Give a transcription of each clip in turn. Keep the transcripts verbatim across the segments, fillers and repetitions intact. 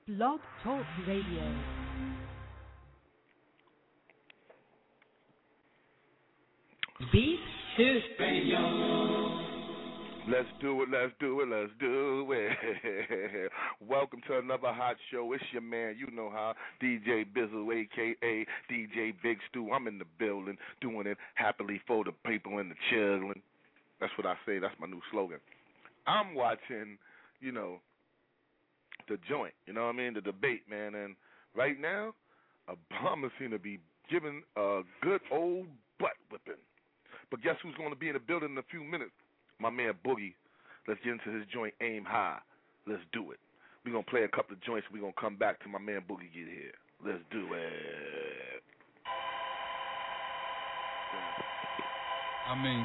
Blog Talk Radio. Beat to Radio. Let's do it, let's do it, let's do it. Welcome to another hot show. It's your man, you know how, D J Bizzle, a k a. D J Big Stu. I'm in the building, doing it happily for the people and the children. That's what I say. That's my new slogan. I'm watching, you know, the joint, you know what I mean, the debate, man. And right now, Obama seems to be giving a good old butt whipping. But guess who's going to be in the building in a few minutes? My man Boogie. Let's get into his joint, Aim High. Let's do it. We're going to play a couple of joints. We're going to come back to my man Boogie get here. Let's do it. I mean,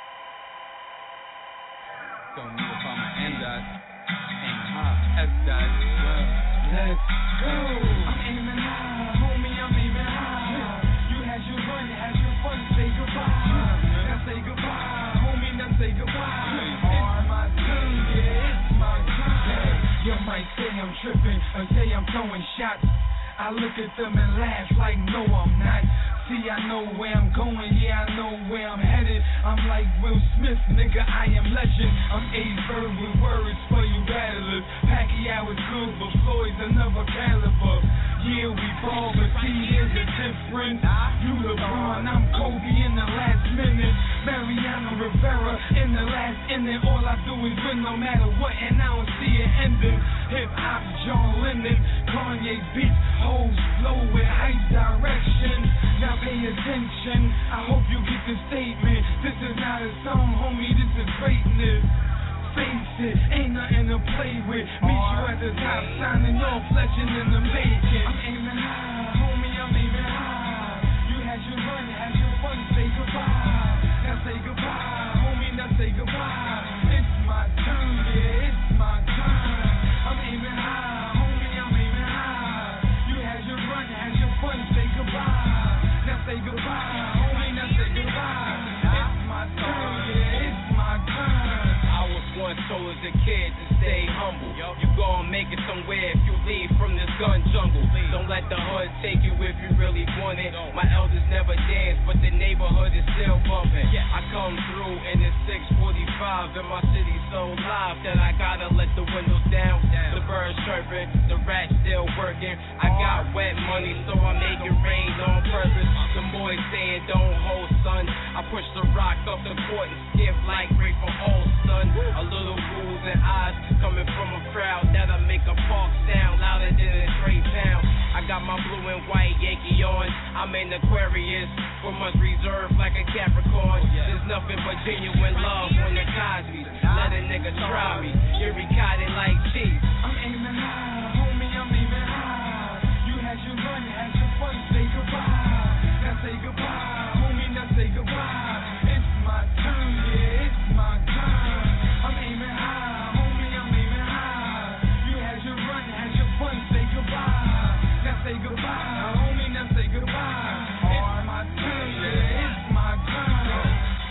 don't know if I'm an N dot, Aim High, S dot, well, let's go. I'm aiming high, homie, I'm aiming high. You had your fun, you had your fun, say goodbye. Now say goodbye, homie, now say goodbye. It's my turn, yeah, it's my turn. You might say I'm tripping, or say I'm throwing shots. I look at them and laugh like, no, I'm not. See, I know where I'm going, yeah, I know where I'm headed. I'm like Will Smith, nigga, I am legend. I'm a bird with words for you battlers. Pacquiao is good, but Floyd's another caliber. Yeah, we ball, but see, here's the difference. You LeBron, I'm Kobe in the last minute. Mariano Rivera in the last inning. All I do is win no matter what, and I don't see it ending. Hip-hop, John Lennon, Kanye beats, hoes flow with hype direction. Now pay attention, I hope you get the statement. This is not a song, homie, this is greatness. Face it, ain't nothing to play with. Meet you at the top, signing off, legend in the making. I'm aiming high, homie, I'm aiming high. You had your run, had your fun, say goodbye. Now say goodbye, homie, now say goodbye. It's my turn, yeah, it's my turn. I'm aiming high, homie, I'm aiming high. You had your run, had your fun, say goodbye. Now say goodbye, homie, now say goodbye. It's my turn, yeah, it's my turn. I was once told as a kid to stay humble. You gon' make it somewhere if you leave from this gun jungle. Don't let the hood take you if you really want it. My elders never danced, but the neighborhood is still bumping. I come through in the six forty-five, and my city so live that I gotta let the windows down. The birds chirping, the rats still working. I got wet money, so I make it rain on purpose. The boys saying don't hold, son. I push the rock up the court and skip like Ray from old son. A little rules and eyes coming from a crowd that'll make a park sound louder than a three pound. I got my blue and white Yankee on. I'm an Aquarius, for much reserved like a Capricorn. There's nothing but genuine love on the Cosby's. Let a nigga try me. You're recorded like cheese. I'm aiming high, homie, I'm aiming high. You had your run, had your fun, say goodbye. Now say goodbye, homie, now say goodbye. It's my turn, yeah, it's my turn. I'm aiming high, homie, I'm aiming high. You had your run, had your fun, say goodbye. Now say goodbye, homie, now say goodbye. It's my turn, yeah, it's my turn.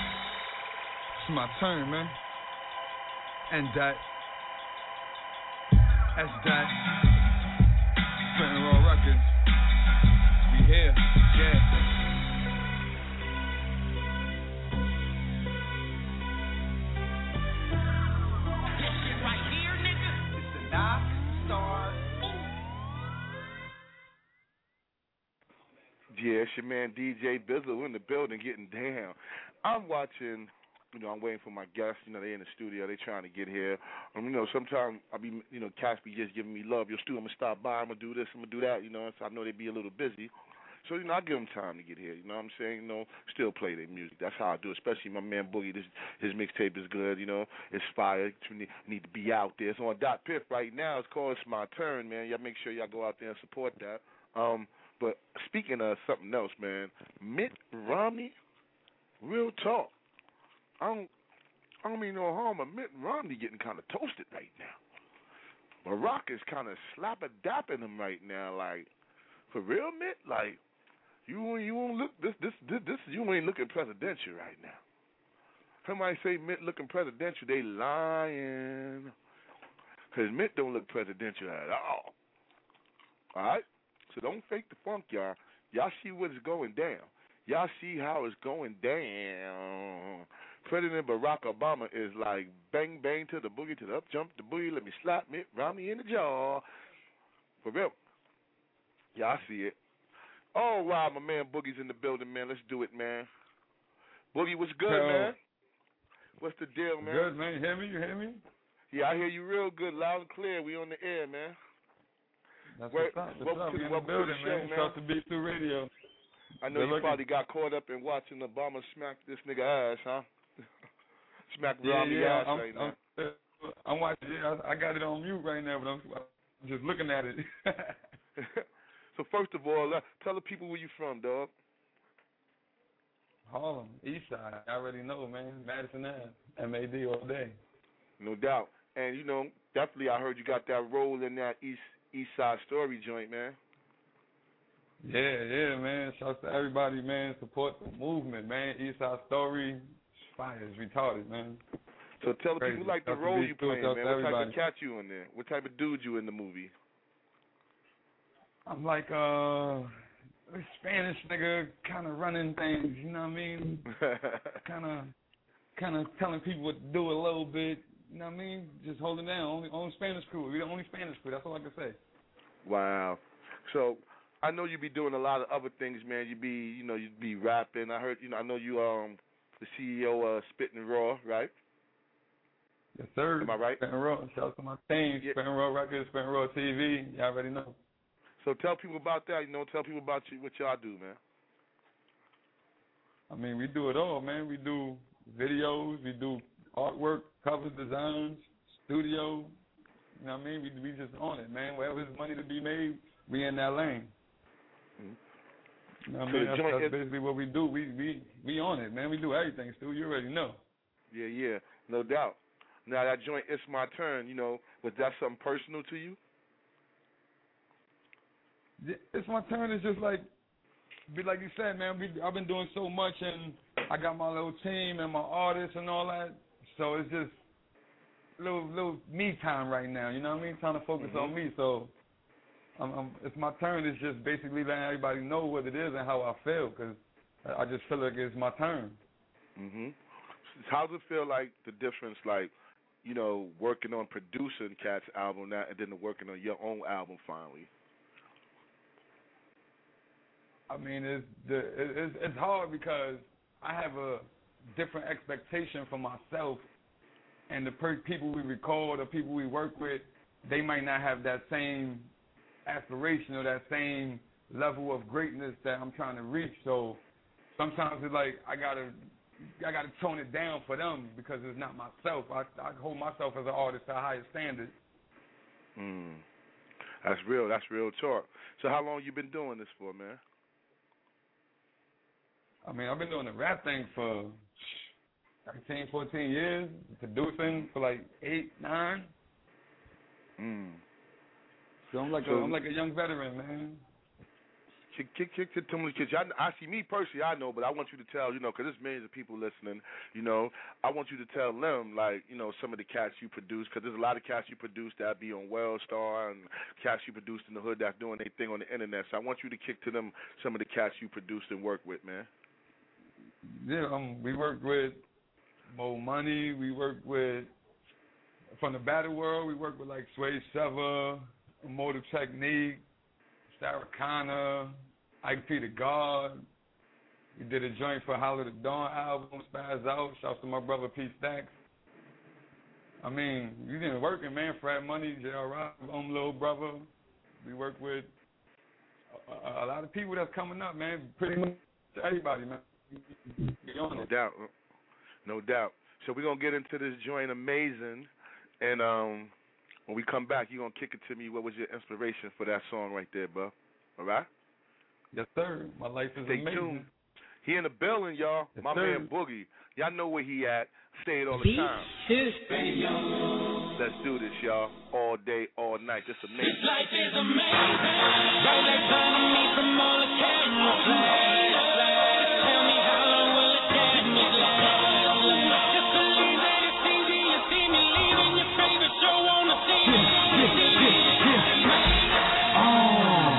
It's my turn, man. And that, S dot, Spitting Raw Records. We here, yeah. Right here, nigga. It's the Knock Star. Yeah, it's your man D J Bizzle in the building getting down. I'm watching, you know, I'm waiting for my guests. You know, they in the studio. They trying to get here. Um, you know, sometimes I be, you know, Cass be just giving me love. Yo, Stu, I'm going to stop by. I'm going to do this. I'm going to do that. You know, so I know they be a little busy. So, you know, I give them time to get here. You know what I'm saying? You know, still play their music. That's how I do it. Especially my man Boogie. This, his mixtape is good. You know, it's fire. You need, need to be out there. It's on Dot Piff right now. It's called It's My Turn, man. Y'all make sure y'all go out there and support that. Um, but speaking of something else, man, Mitt Romney, real talk. I don't, I don't mean no harm, but Mitt Romney getting kind of toasted right now. Barack is kind of slapper-dapping him right now. Like, for real, Mitt? Like, you you won't look this this this, this you ain't looking presidential right now. Somebody say Mitt looking presidential, they lying. Because Mitt don't look presidential at all. All right? So don't fake the funk, y'all. Y'all see what's going down. Y'all see how it's going down. President Barack Obama is like bang, bang to the boogie, to the up, jump the boogie, let me slap me, round me in the jaw. For real. Y'all see it. Oh, wow, my man Boogie's in the building, man. Let's do it, man. Boogie, what's good, Yo. man? What's the deal, man? Good, man. You hear me? You hear me? Yeah, I hear you real good, loud and clear. We on the air, man. That's Where, what's up. What's welcome up? to, We in the welcome building, to the show, man. man. Shout to B two Radio. I know Good you looking. probably got caught up in watching Obama smack this nigga ass, huh? Smack Yeah, Romney yeah. ass I'm, right now. I'm, I'm watching. Yeah, I, I got it on mute right now, but I'm, I'm just looking at it. So first of all, uh, tell the people where you from, dog. Harlem, East Side. I already know, man. Madison Ave, M A D all day. No doubt. And, you know, definitely I heard you got that role in that East East Side Story joint, man. Yeah, yeah, man. Shouts to everybody, man. Support the movement, man. East Side Story, fire is retarded, man. So tell the Crazy. people like the Shouts to role B you two, playing, shouts man. to What type everybody. of cat you in there? What type of dude you in the movie? I'm like uh, a Spanish nigga, kind of running things. You know what I mean? Kind of, kind of telling people what to do a little bit. You know what I mean? Just holding down. Only, only Spanish crew. We the only Spanish crew. That's all I can say. Wow. So I know you be doing a lot of other things, man. You be, you know, you be rapping. I heard, you know, I know you um the C E O of Spittin' Raw, right? Yes, sir. Am I right? Spittin' Raw. Shout out to my team. Yeah. Spittin' Raw Records, Spittin' Raw T V. Y'all already know. So tell people about that. You know, tell people about you, what y'all do, man. I mean, we do it all, man. We do videos. We do artwork, cover designs, studio. You know what I mean? We we just on it, man. Wherever there's money to be made, we in that lane. Mm-hmm. You know what I So mean? the That's, joint that's is- basically what we do. We we we on it, man. We do everything, Stu. You already know. Yeah, yeah, no doubt. Now that joint, It's My Turn, you know, was that something personal to you? Yeah, It's My Turn. It's just like, be like you said, man. We, I've been doing so much, and I got my little team and my artists and all that. So it's just little little me time right now. You know what I mean? Trying to focus Mm-hmm. on me. So I'm, I'm, It's My Turn. It's just basically letting everybody know what it is and how I feel, because I just feel like it's my turn. Mm-hmm. How does it feel like the difference, like, you know, working on producing Cat's album now and then working on your own album finally? I mean, it's the it's it's hard because I have a different expectation for myself, and the per- people we record or people we work with, they might not have that same aspiration or that same level of greatness that I'm trying to reach. So sometimes it's like I gotta I gotta tone it down for them because it's not myself. I I hold myself as an artist to a higher standard. Mm. That's real. That's real talk. So how long you been doing this for, man? I mean, I've been doing the rap thing for thirteen, fourteen years, producing for like eight, nine. Mm. So I'm like So- a, I'm like a young veteran, man. Kick, kick, kick to too many kids. I, I see me personally, I know, but I want you to tell, you know, because there's millions of people listening, you know, I want you to tell them, like, you know, some of the cats you produce, because there's a lot of cats you produce that be on Wellstar and cats you produced in the hood that's doing their thing on the internet. So I want you to kick to them some of the cats you produced and work with, man. Yeah, um, we work with Mo Money. We work with, from the battle world, we work with like Sway Sever, Motive Technique, Sarah Connor, Ike P. the God. We did a joint for Hollow the Dawn album, Spaz Out. Shouts to my brother Pete Stacks. I mean, we been working, man. Fred Money, J R Rock, um, little brother. We work with a, a lot of people that's coming up, man. Pretty much everybody, man. We on No it. doubt. No doubt. So we're going to get into this joint Amazing, and um, when we come back, you're going to kick it to me. What was your inspiration for that song right there, bro? All right? Yes, sir. My life is Stay amazing. tuned. He in the building, y'all. Yes, My sir. man Boogie. Y'all know where he at. Say it all the Beat time. two. Let's do this, y'all. All day, all night. This amazing. This life is amazing. Right next to me from all the camera flash. Tell me how long will it damage last? Just believe that it's easy. You see me leaving your favorite show on the scene. Oh.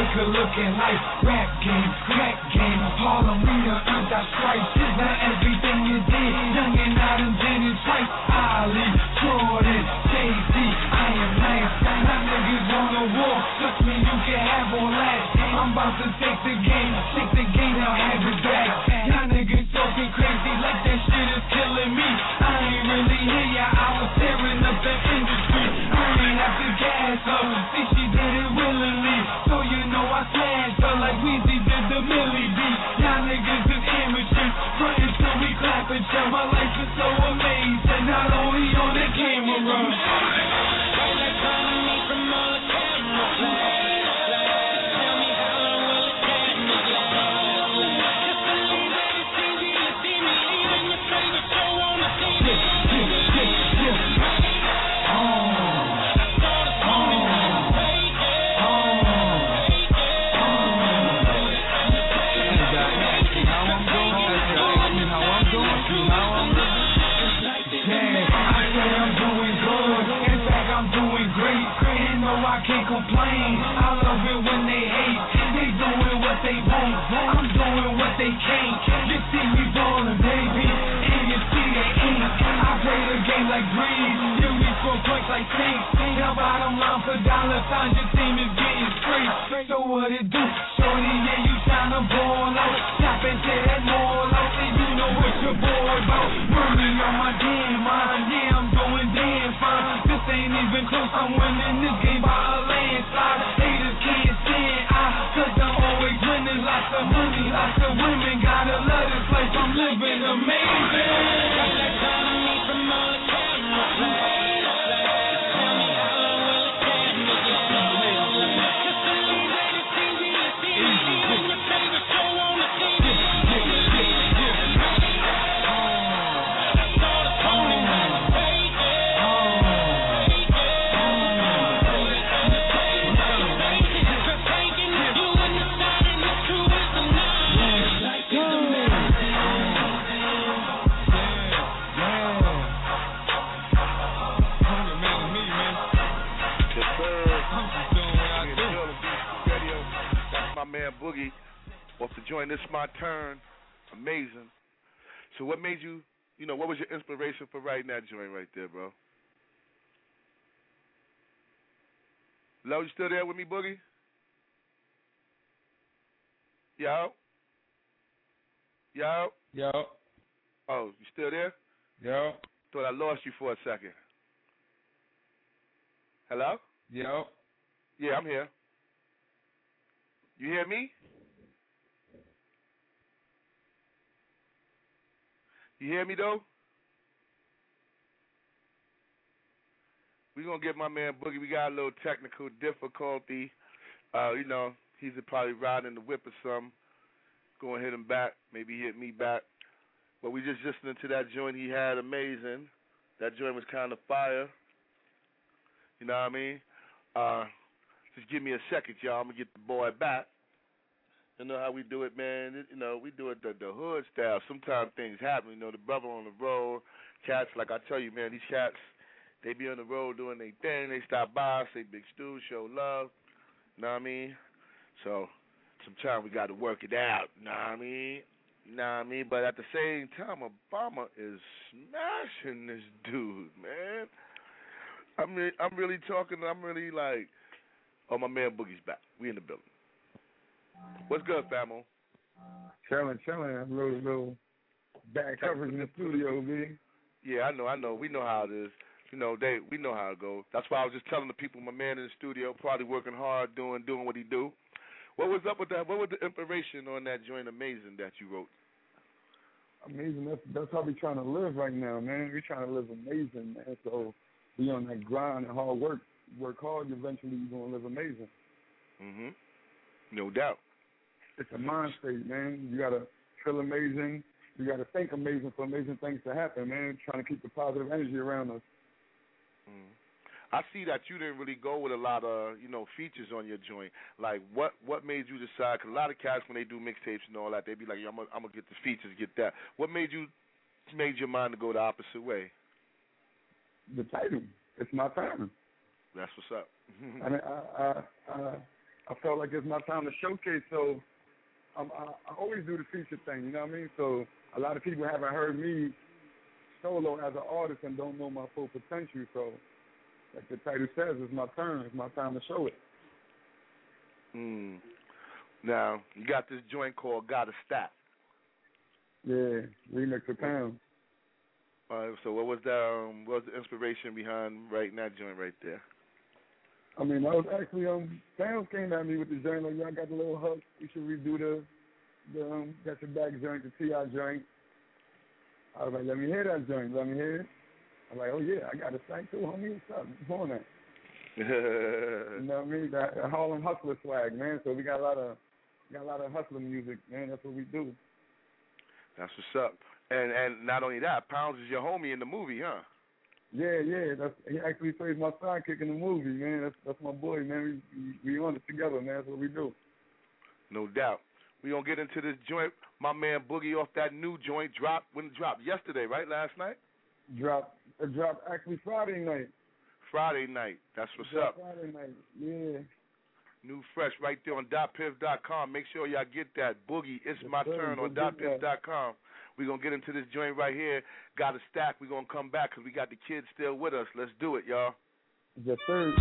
liquor looking like rap game, crack game. Harlem, we done earned our stripes. Now everything you did, young and I done did it twice. Ali, Jordan, Jay-Z, I am nice. Now niggas wanna war, trust me, you can have all that. I'm about to take the game, take the game, now have it back. Y'all niggas talking crazy like that shit is killing me. I ain't really hear ya, I was tearing up the industry. I ain't have to gas her, see she did it willingly. So you know I smashed her like Weezy did the Millie B. Y'all niggas is amateurs, frontin' till we clap at ya. My life is so amazing, not only on the camera. Right like calling me from all the camera flags. Tell me how long will it damage last? Just believe that it's easy to see me leaving your favorite show on the T V. I can't complain, I love it when they hate. They doing what they want, I'm doing what they can't. You see me ballin', baby, and you see they ain't. I play the game like Breeze, you reach for points like Saints. Now bottom line for dollar signs, your team is getting straight. So what it do? Shorty, yeah, you tryna ball out. Stop and say that mall out, and you know what your boy about. Money on my damn mind, yeah, I'm doing damn fine. This ain't even close, I'm winning this game by a landslide. Haters can't stand I, cause I'm always winning. Lots of money, lots of women. Gotta love this life, I'm living amazing. Got that calling me from all the camera flags. Tell me how long will it damage last? Just believe that it's easy to see me leaving your favorite show on the T V. That's all the phony ones fake it. Cause taking it, you and the side and the truth is the night. Like it's amazing. Yes, sir. Me and Bill and Beast Radio. That's my man Boogie. Off the joint, It's My Turn. Amazing. So what made you, you know, what was your inspiration for writing that joint right there, bro? Lo, you still there with me, Boogie? Yo? Yo? Yo, Oh, you still there? yo, Thought I lost you for a second. Hello? yo. Yeah, I'm here. You hear me? You hear me, though? We're going to get my man Boogie. We got a little technical difficulty. Uh, you know, he's probably riding the whip or something. Go and hit him back. Maybe he hit me back. But we just listening to that joint he had. Amazing. That joint was kind of fire. You know what I mean? Uh, just give me a second, y'all. I'm going to get the boy back. You know how we do it, man. It, you know, we do it the, the hood style. Sometimes things happen. You know, the brother on the road, cats, like I tell you, man, these cats, they be on the road doing their thing. They stop by, say Big Stu, show love. You know what I mean? So sometimes we got to work it out. You know what I mean? You know what I mean? But at the same time, Obama is smashing this dude, man. I mean, I'm really talking, I'm really like, oh, my man Boogie's back. We in the building. What's good, famo? Chilling, chilling. A little, little back coverage in the studio, B. Yeah, I know, I know. We know how it is. You know, they we know how it goes. That's why I was just telling the people, my man in the studio, probably working hard, doing doing what he do. What was up with that? What was the inspiration on that joint Amazing that you wrote? Amazing. That's that's how we trying to live right now, man. We trying to live amazing, man. So we on that grind and hard work. Work hard. Eventually, you're gonna live amazing. Mhm. No doubt. It's a mind state, man. You gotta feel amazing. You gotta think amazing for amazing things to happen, man. Trying to keep the positive energy around us. Mm. I see that you didn't really go with a lot of, you know, features on your joint. Like, what what made you decide? Because a lot of cats, when they do mixtapes and all that, they be like, yeah, I'm gonna I'm gonna get the features, get that. What made you made your mind to go the opposite way? The title. It's my turn. That's what's up. I mean, I, I, I, I felt like it's my time to showcase. So um, I, I always do the feature thing, you know what I mean? So a lot of people haven't heard me solo as an artist and don't know my full potential. So like the title says, it's my turn. It's my time to show it. Mm. Now, you got this joint called Gotta Stack. Yeah, remix of Pound. Uh, so what was the um, what was the inspiration behind writing that joint right there? I mean, I was actually um, Pound came at me with the joint like, y'all got the little hook. We should redo the the um, got your back joint, the T I joint. I was like, let me hear that joint. Let me hear it. I'm like, oh yeah, I got a stack too, homie. What's up? What's on that? You know what I mean? That, that Harlem Hustler swag, man. So we got a lot of got a lot of hustler music, man. That's what we do. That's what's up. And and not only that, Pounds is your homie in the movie, huh? Yeah, yeah. That's he actually plays my sidekick in the movie, man. That's that's my boy, man. We we, we on it together, man. That's what we do. No doubt. We gonna get into this joint. My man Boogie off that new joint dropped when it dropped yesterday, right? Last night? Drop it dropped actually Friday night. Friday night. That's what's Drop up. Friday night. Yeah. New fresh right there on dot piff dot com. Make sure y'all get that. Boogie, it's Yes, my sir. turn Go on get dot piff that. dot com. We're going to get into this joint right here. Got a stack. We're going to come back because we got the kids still with us. Let's do it, y'all. Yes, sir.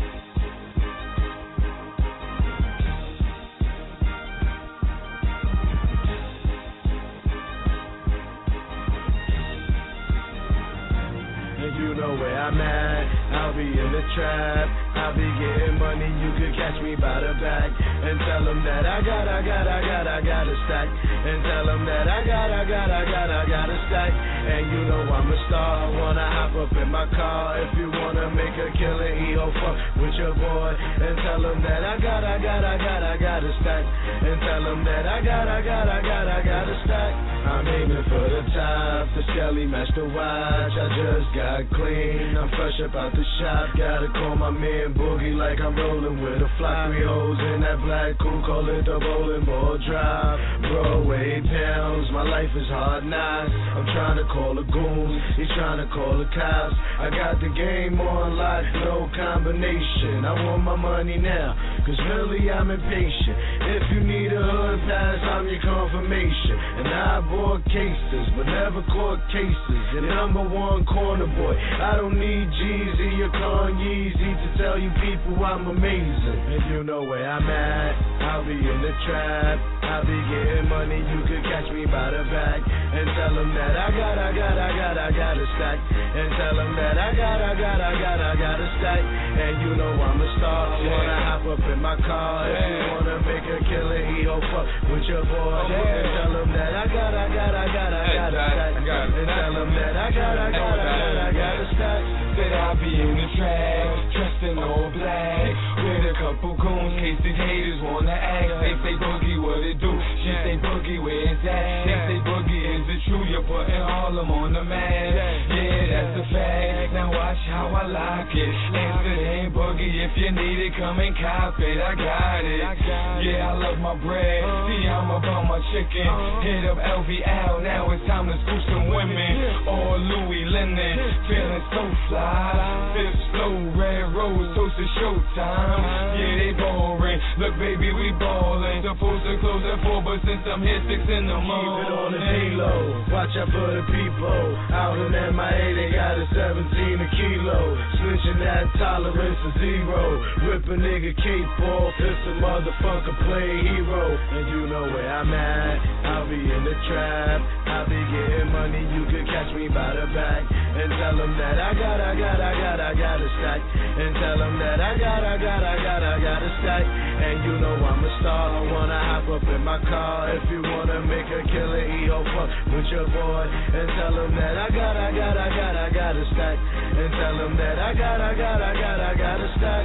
And you know where I'm at, I'll be in the trap, I'll be getting money, you could catch me by the back, and tell them that I got, I got, I got, I got a stack, and tell them that I got, I got, I got, I got a stack, and you know I'm a star, wanna hop up in my car, if you wanna make a killing, E-O fuck with your boy, and tell them that I got, I got, I got, I got a stack, and tell them that I got, I got, I got, I got a stack, I'm aiming for the top, the Skelly match the watch, I just got clean, I'm fresh up out the shop. Gotta call my man Boogie like I'm rolling with a flock. Three hoes in that black coupe, call it the bowling ball drive. Broadway towns, my life is hard knocks. I'm trying to call the goons, he's trying to call the cops. I got the game on lock, no combination. I want my money now, cause really I'm impatient. If you need a hood pass, I'm your confirmation. And I bought cases, but never caught cases. Your number one corner boy, I don't need Jeezy or Kanye to tell you people I'm amazing. If you know where I'm at, I'll be in the trap, I'll be getting money, you could catch me by the back, and tell them that I got, I got, I got, I got a stack, and tell them that I got, I got, I got, I got a stack, and you know I'm a star, wanna hop up in my car, if you wanna make a killer, E-O fuck with your boy, and tell them that I got, I got, I got, I got a stack, and tell them that I got, I got, I got, I got a stack. Said I'll be in the track, dressed in all black, with a couple goons, case these haters wanna ask. They say Boogie, what it do? She say Boogie, where it's at? They say Boogie, is it true? You're putting Harlem on the map. Yeah, that's a fact. Now watch how I lock it. Answer ain't Boogie, if you need it, come and cop it. I got it. Yeah, I love my bread. See, I'm about my chicken. Hit up L V L, now it's time to scoop some women. All Louis linen, feeling so fly. Fifth slow, red rose, toast to showtime. Yeah, they boring. Look, baby, we ballin'. Supposed to close at four, but since I'm here six in the morning. Keep it on the D-low, watch out for the people. Out in M I A, they got a seventeen a kilo. Switching that tolerance to zero. Rip a nigga cape off if the motherfucker play hero. And you know where I'm at, I'll be in the trap. I'll be getting money, you could catch me by the back. And tell them that I got, I got, I got, I got a stack. And tell them that I got, I got, I got, I got a stack. And you know I'm a star, I wanna hop up in my car. If you wanna make a killer, E-O fuck with your boy. And tell them that I got, I got, I got, I got a stack. And tell them that I got, I got, I got, I got a stack.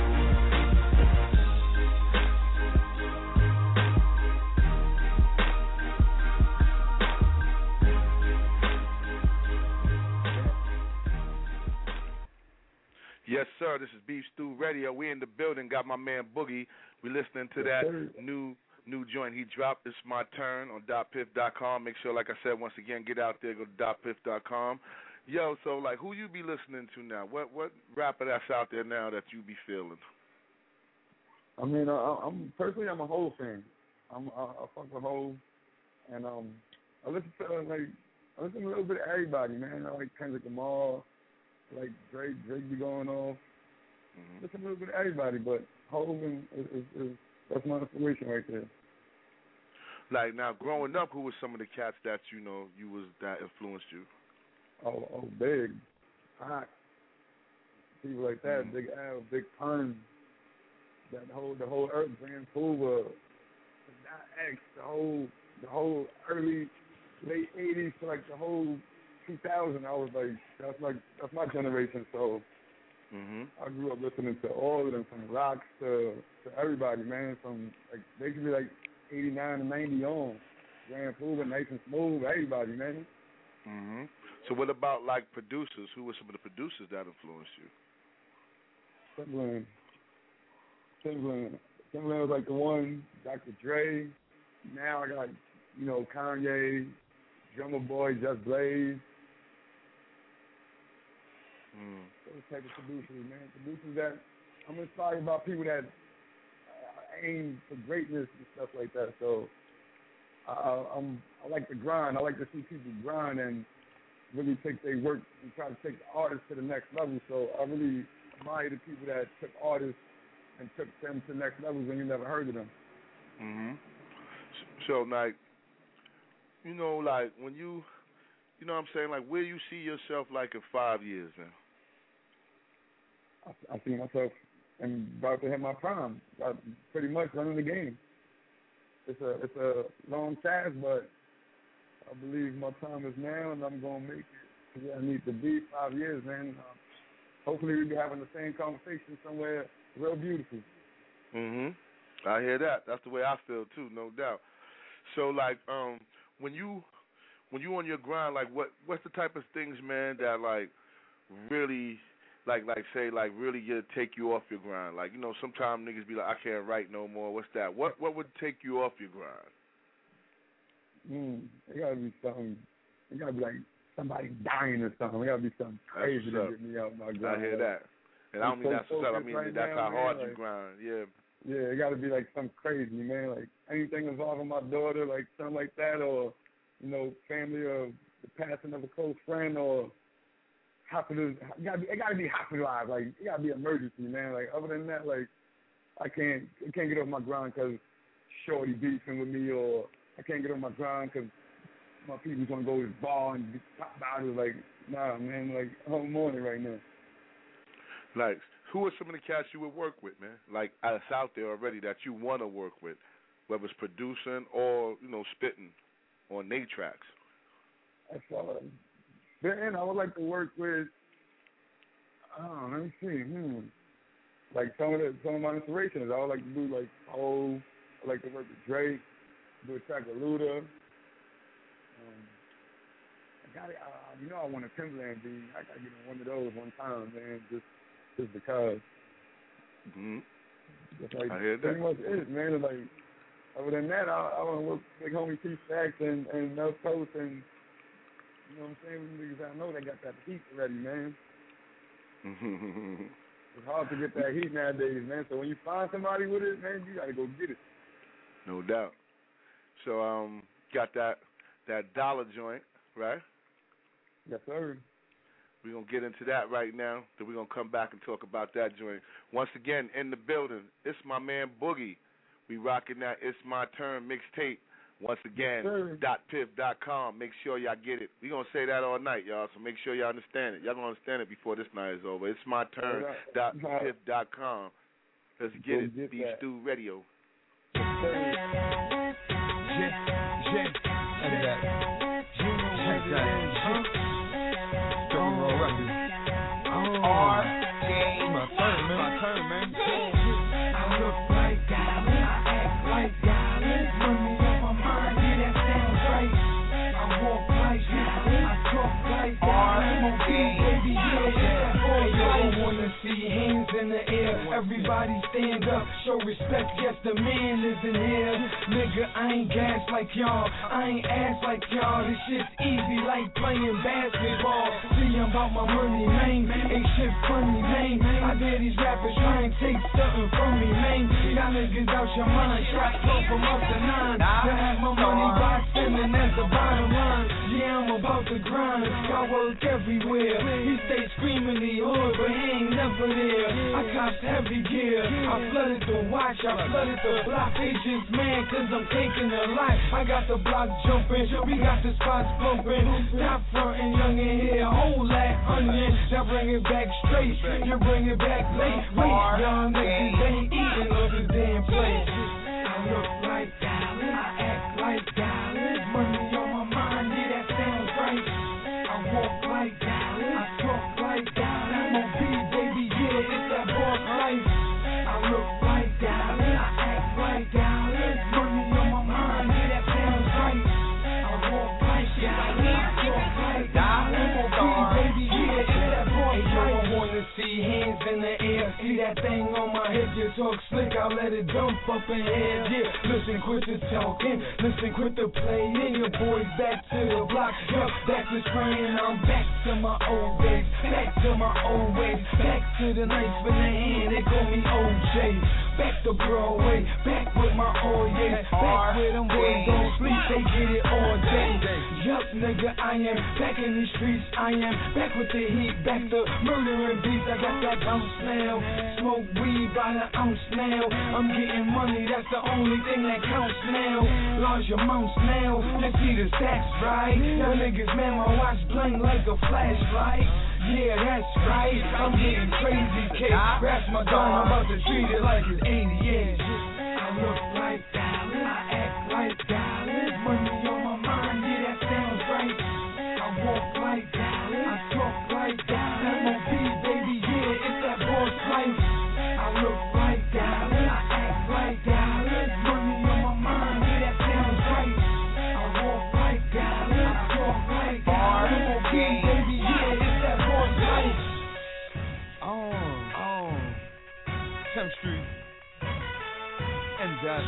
Yes, sir. This is Beef Stew Radio. We in the building. Got my man Boogie. We listening to that new new joint he dropped. It's my turn on dot piff dot com. Make sure, like I said, once again, get out there. Go to dot piff dot com. Yo, so like, who you be listening to now? What what rapper that's out there now that you be feeling? I mean, I, I'm personally, I'm a Hov fan. I'm I, I fuck with Hov, and um, I listen to like I listen to a little bit of everybody, man. I like Kendrick Lamar, I like Drake. Drake be going off. Mm-hmm. Listen to a little bit of everybody, but Hov is, is, is that's my inspiration right there. Like now, growing up, who were some of the cats that you know you was that influenced you? Oh, oh, big, hot people like that. Mm-hmm. Big Al, Big Pun. That whole, the whole Earth, Grand Puba, X, the whole, the whole early, late eighties to like the whole two thousand. I was like, that's like, that's my generation. So mm-hmm. I grew up listening to all of them, from rocks to, to everybody, man. From like basically like eighty-nine to ninety on. Grand Puba, Nice and Smooth, everybody, man. Mm-hmm. So what about like producers? Who were some of the producers that influenced you? Timbaland. Timbaland. Timbaland was like the one, Doctor Dre. Now I got, you know, Kanye, Drummer Boy, Just Blaze. Mm. Those type of producers, man. Producers that, I'm inspired by people that uh, aim for greatness and stuff like that. So I, I'm, I like to grind. I like to see people grind and really take their work and try to take the artist to the next level. So I really admire the people that took artists and took them to the next levels when you never heard of them. Mhm. So, like, you know, like when you, you know, what I'm saying, like, where you see yourself like in five years, man? I, I see myself and about to hit my prime. I pretty much running the game. It's a it's a long task, but I believe my time is now, and I'm gonna make it where I need to be. Five years, man. Uh, hopefully, we'll be having the same conversation somewhere real beautiful. Mhm. I hear that. That's the way I feel too, no doubt. So, like, um, when you when you on your grind, like, what what's the type of things, man, that like really, like, like say, like really get take you off your grind? Like, you know, sometimes niggas be like, I can't write no more. What's that? What what would take you off your grind? Mm, it gotta be something. It gotta be like somebody dying or something. It gotta be something crazy to get me out my grind. I hear that. And I don't mean that's what's up. I mean right that's now, how man, hard like, you grind. Yeah. Yeah, it got to be like something crazy, man. Like anything involving my daughter, like something like that, or you know, family or the passing of a close friend, or hospital. It got to be, it got to be hospitalized. Like it got to be emergency, man. Like other than that, like I can't, I can't get off my grind because shorty beefing with me, or I can't get off my grind because my people's gonna go to the bar and pop bottles. Like nah, man. Like I'm on it right now. Like, who are some of the cats you would work with, man? Like, that's out there already that you want to work with, whether it's producing or, you know, spitting on they tracks. That's all. Then I would like to work with, oh, let me see, hmm. Like, some of the, some of my inspirations, I would like to do, like, oh, I like to work with Drake, do a track with Luda. Um, I got uh, you know I want a Timbaland beat. I got to get in one of those one time, man, just Just because. Mm-hmm. That's like I hear that. pretty much it, man. Like, other than that, I, I want to work with homie T Stacks and, and Mel Coast and, you know what I'm saying? Niggas I know they got that heat already, man. It's hard to get that heat nowadays, man. So when you find somebody with it, man, you got to go get it. No doubt. So, um, got that that dollar joint, right? Yes, sir. We're going to get into that right now. Then we're going to come back and talk about that joint. Once again, in the building, it's my man Boogie. We rocking that It's My Turn mixtape. Once again, yes, dot piff dot com. Make sure y'all get it. We're going to say that all night, y'all, so make sure y'all understand it. Y'all going to understand it before this night is over. It's my turn, dot piff dot com. Let's get Go it. get Beef that. Stew Radio. Yes, sir. Jen, Jen, Jen, Jen, Jen, Drum roll record. R, my turn, man. My turn, man. I look like diamond, I act like diamond. Money on my mind, yeah, that sounds right. I walk like diamond, I talk like diamond. Baby, yeah, yeah. Boy, I wanna see hands in the air. Everybody stand stand up, show respect, yes, the man is in here. Nigga, I ain't gas like y'all, I ain't ass like y'all. This shit's easy like playing basketball. See, I'm about my money, man, ain't shit funny, man. I dare these rappers try and take something from me, man. Y'all niggas out your mind, shot flow from up to nine. To have my money boxing and that's the bottom line. Yeah, I'm about to grind, y'all work everywhere. He stay screaming the hood, but he ain't never there. I copped heavy gear, I flooded the watch, I flooded the block. Agents man, cause I'm taking a lot. I got the block jumping, we got the spots bumping. Top frontin', young in here, whole that onion. Now bring it back straight, you bring it back late. Wait, y'all niggas ain't eating up this damn place. I look like Dallas, I act like Dallas. Money on my mind, yeah, that sounds right. I walk like Dallas, I talk like Dallas. I'm on B, baby, yeah, it's that boss life. I look like Dallas, I act like Dallas. Money on my mind, yeah, that sounds right. I walk like Dallas, I talk like Dallas. I'm on B, baby, yeah, it's that boss life. I wanna see hands in the air, see that thing on my hip. You talk slick, I'll let it dump up in here. Yeah, listen, quit the talking, listen, quit the playing. Your boys back to the block, yup, back to spraying. I'm back to my old days, back to my old ways, back to the knife in the hand. They call me O J. Back to Broadway, back with my old years, back where them boys don't sleep, they get it all day. Yup, nigga, I am back in the streets. I am back with the heat, back to murdering beats. I got that bounce now, smoke weed by the ounce now. I'm getting money, that's the only thing that counts now. Large amounts now, let's see the stacks right. Y'all niggas, man, my watch bling like a flashlight. Yeah, that's right, I'm getting crazy, K. Grab my gun, I'm about to treat it like it's eighty-eight. I look like Dallas, I act like Dallas. Money on my mind, yeah, that sounds right. I walk like Dallas, I talk like Dallas. I'm on B, baby, yeah, it's that boss life. I look like Dallas, I act like Dallas. Money on my mind, yeah, that sounds right. I walk like Dallas, I talk like Dallas. I'm on B, baby, yeah, it's that boss life. Oh, oh. tenth Street. And that.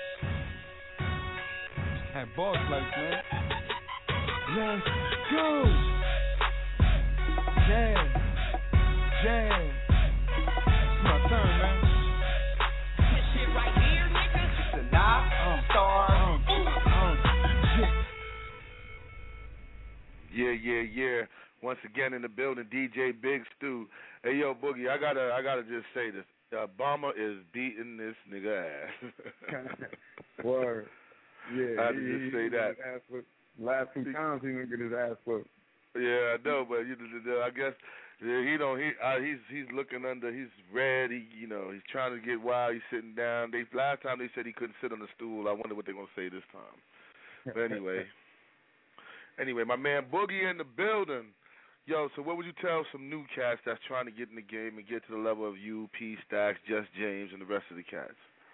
Had boss life, man. Let's go. Jam. Jam. It's my turn, man. This shit right here, nigga. It's a knock, Uh, star. uh, uh, Yeah, yeah, yeah. Once again in the building, D J Big Stu. Hey, yo, Boogie, I gotta, I gotta just say this. Obama is beating this nigga ass. Word. Yeah. I had to he, just he, say he that. got his ass whipped. Last two times he didn't get his ass whipped. Yeah, I know, but you, I guess yeah, he don't. He, uh, he's, he's looking under. He's red. He, you know, he's trying to get wild. He's sitting down. They last time they said he couldn't sit on the stool. I wonder what they're gonna say this time. But anyway, anyway, my man Boogie in the building. Yo, so what would you tell some new cats that's trying to get in the game and get to the level of you, P Stacks, Just James, and the rest of the cats?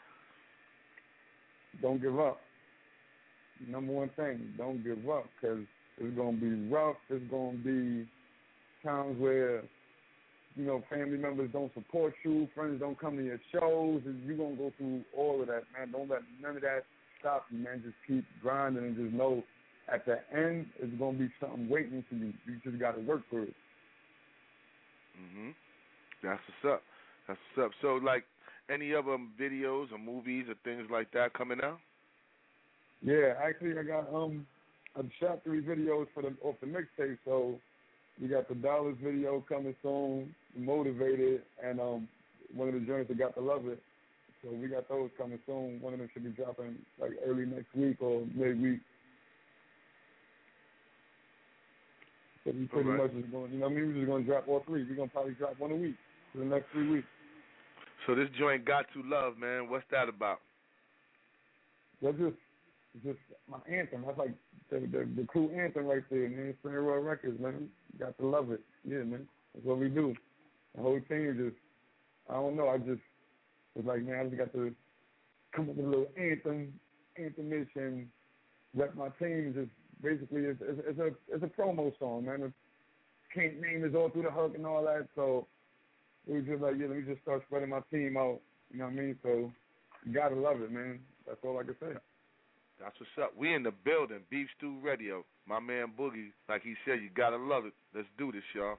Don't give up. Number one thing, don't give up, because it's going to be rough. It's going to be times where, you know, family members don't support you, friends don't come to your shows, and you're going to go through all of that, man. Don't let none of that stop you, man. Just keep grinding and just know at the end, it's going to be something waiting for you. You just got to work for it. Mm-hmm. That's what's up. That's what's up. So, like, any other videos or movies or things like that coming out? Yeah, actually, I got um, I shot three videos for the off the mixtape. So we got the Dollars video coming soon, Motivated, and um, one of the joints that got to love it. So we got those coming soon. One of them should be dropping like early next week or midweek. So we pretty right. much is going, you know, what I mean, we're just going to drop all three. We're going to probably drop one a week for the next three weeks. So this joint, Got to Love, man, what's that about? That's just, just my anthem. That's like the, the, the crew anthem right there, man. Spring Royal Records, man. Got to love it. Yeah, man. That's what we do. The whole team just, I don't know, I just was like, man, I just got to come up with a little anthem, anthem-ish, and rep my team. Just basically, it's, it's, it's a it's a promo song, man. The Can't name is all through the hook and all that, so it was just like, yeah, let me just start spreading my team out You know what I mean? So you gotta love it, man. That's all I can say. That's what's up. We in the building, Beef Stew Radio. My man Boogie, like he said, you gotta love it. Let's do this, y'all.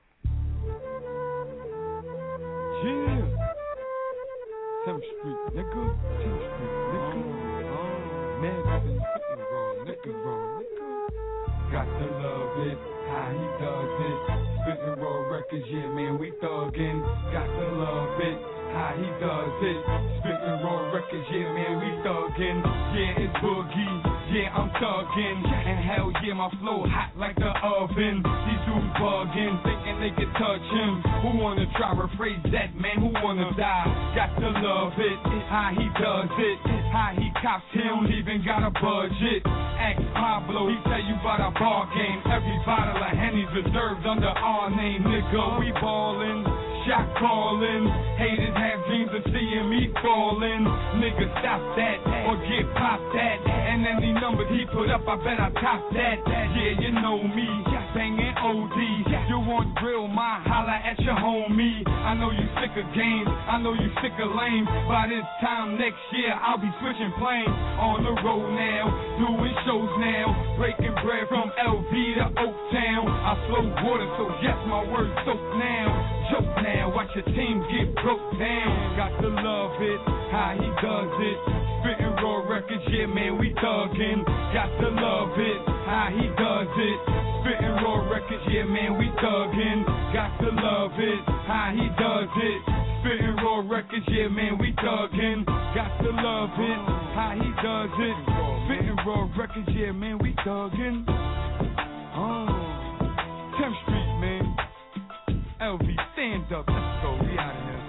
Yeah. Tenth Street, nigga. Tenth Street, nigga. Oh, Madison, something wrong, nigga, wrong, nigga. Got to love it, how he does it. Spitting raw records, yeah, man, we thuggin'. Got to love it, how he does it. Spitting raw records, yeah, man, we thuggin'. Yeah, it's Boogie, yeah, I'm thuggin'. And hell yeah, my flow hot like the oven. These dudes buggin', thinking they can touch him. Who wanna try rephrase that, man? Who wanna die? Got to love it, how he does it. How he cops, he don't even got a budget. Ask Pablo, he tell you about our ball game. Every bottle of Henny's reserved under our name, nigga. We ballin', shot callin'. Haters have dreams of seeing me fallin'. Nigga, stop that or get popped that. And any numbers he put up, I bet I top that. Yeah, you know me, bangin' O D. You want drill, my holla at your homie. I know you sick of games, I know you sick of lame. By this time next year, I'll be switching planes. On the road now, doing shows now. Breaking bread from L V to Oaktown. I flow water, so yes, my words soak now. Joke now, watch your team get broke down. Got to love it, how he does it. Spitting raw records, yeah, man, we thuggin'. Got to love it, how he does it. Spitting raw records, yeah, man, we thuggin'. Got to love it, how he does it. Spitting raw records, yeah, man, we thuggin'. Got to love it, how he does it. Spitting raw records, yeah, man, we thuggin'. Oh, tenth Street, man. L V, stand up, let's go, we out of here.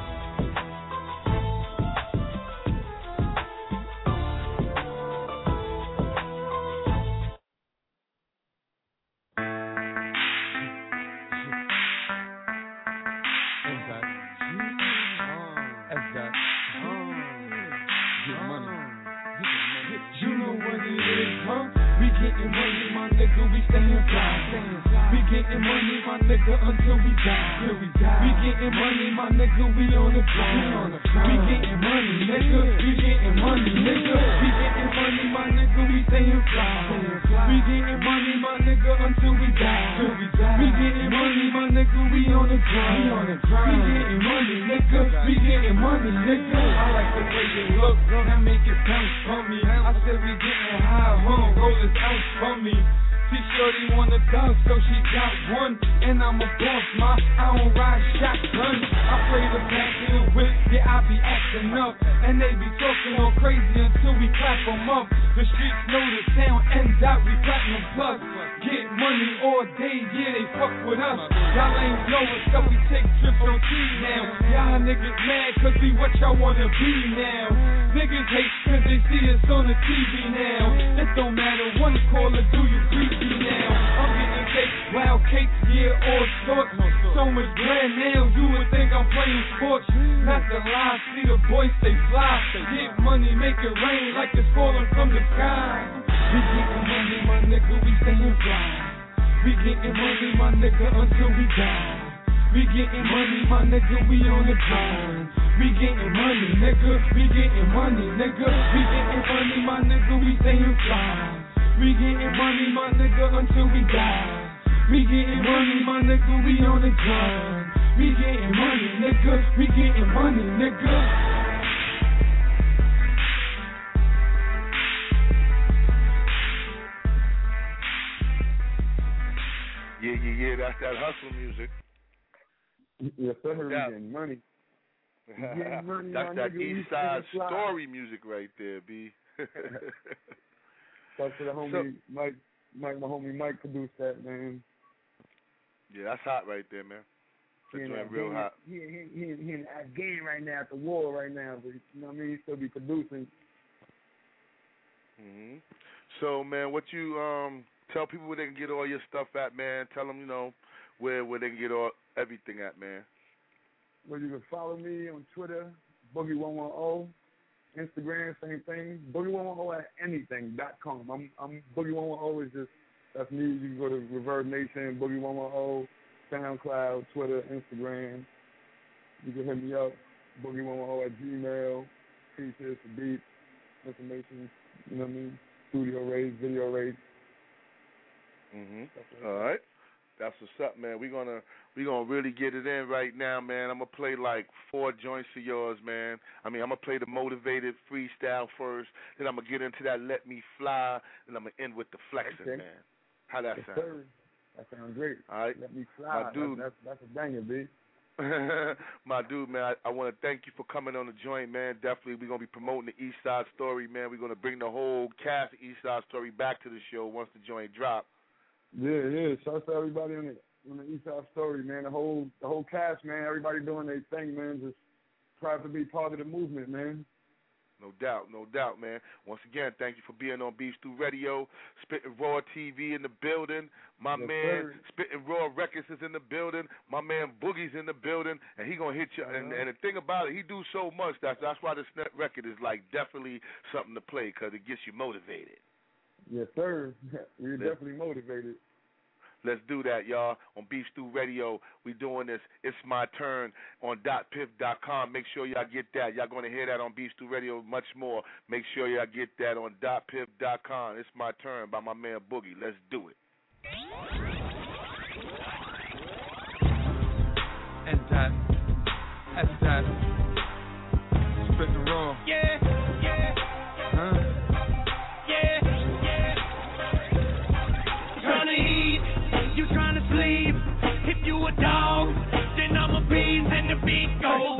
Until we die, we getting money, my nigga, we on the grind. We getting money, nigga, we getting money, nigga. We getting money, my nigga, we staying fly. We getting money, my nigga, until we die. We getting money, my nigga, we on the grind. We getting money, nigga, we getting money, nigga. I like the way you look, that make it bounce for me. I said we getting high, huh? Roll this ounce for me. See shorty wanna dunk, so she got one. And I'm a boss, ma, I don't ride shotgun. I play the back of the whip, yeah, I be acting up. And they be talking all crazy until we clap them up. The streets know the town ends out, we platinum plus. Get money all day, yeah, they fuck with us. Y'all ain't know it, so we take trips on T now. Y'all niggas mad, cause we what y'all wanna be now. Niggas hate cause they see us on the T V now. It don't matter, one caller, do you creepy now? I'm getting cake, wild cakes, yeah, all sorts. So much grand now, you would think I'm playing sports. Not the lie, see the boys stay fly. Get money, make it rain like it's falling from the sky. We getting money, my nigga, we staying fly. We getting money, my nigga, until we die. We getting money, my nigga, we on the grind. We getting money, nigga, we getting money, nigga. We getting money, my nigga, we staying fly. We getting money, my nigga, until we die. We getting money, my nigga, we on the grind. We getting money, nigga, we getting money, nigga. Yeah, yeah, yeah, that's that hustle music. Yes, sir, we Yeah. getting money. We getting money, That's my that nigga, we East Side staying fly. Story music right there, B. Talk to the homie So- Mike, Mike, my homie Mike produced that, man. Yeah, that's hot right there, man. He That's in doing real Afghan- hot. He, he, he, he in Afghan right now at the war right now, but you know what I mean? He still be producing. hmm So, man, what you um tell people where they can get all your stuff at, man? Tell them, you know, where where they can get all everything at, man. Well, you can follow me on Twitter, Boogie one one zero, Instagram, same thing, Boogie one one zero at anything dot com. I'm I'm Boogie one one zero is just that's me. You can go to Reverb Nation, Boogie one one zero, SoundCloud, Twitter, Instagram. You can hit me up. Boogie one one zero at Gmail. Pieces for beats, information, you know what I mean? Studio rates, video rates. Mhm. All right. That's what's up, man. We're gonna we gonna really get it in right now, man. I'm gonna play like four joints of yours, man. I mean, I'm gonna play the motivated freestyle first, then I'm gonna get into that let me fly, and I'm gonna end with the flexing, Okay. man. How that Yes, sound? sir. That sounds great. All right, let me fly. my dude. That's, that's, that's a banger, B. My dude, man, I, I want to thank you for coming on the joint, man. Definitely, we're going to be promoting the East Side Story, man. We're going to bring the whole cast of East Side Story back to the show once the joint drop. Yeah, yeah. Shout out to everybody on the on the East Side Story, man. The whole the whole cast, man. Everybody doing their thing, man. Just proud to be part of the movement, man. No doubt, no doubt, man. Once again, thank you for being on Beef Stew Radio. Spittin' Raw T V in the building. My Yes, man, sir. Spittin' Raw Records is in the building. My man Boogie's in the building, and he gonna hit you. And, Uh-huh. and the thing about it, he do so much. That's that's why this net record is like definitely something to play because it gets you motivated. Yes, sir. We're Yeah. definitely motivated. Let's do that, y'all. On Beef Stew Radio, we doing this. It's my turn on dot piff dot com. Make sure y'all get that. Y'all going to hear that on Beef Stew Radio much more. Make sure y'all get that on dot piff dot com. It's my turn by my man Boogie. Let's do it. And that, that's that. Spittin' raw. Yeah, yeah, Huh? yeah, yeah. Tryna eat, you tryna sleep. If you a dog, then I'm a beast and the beat goes.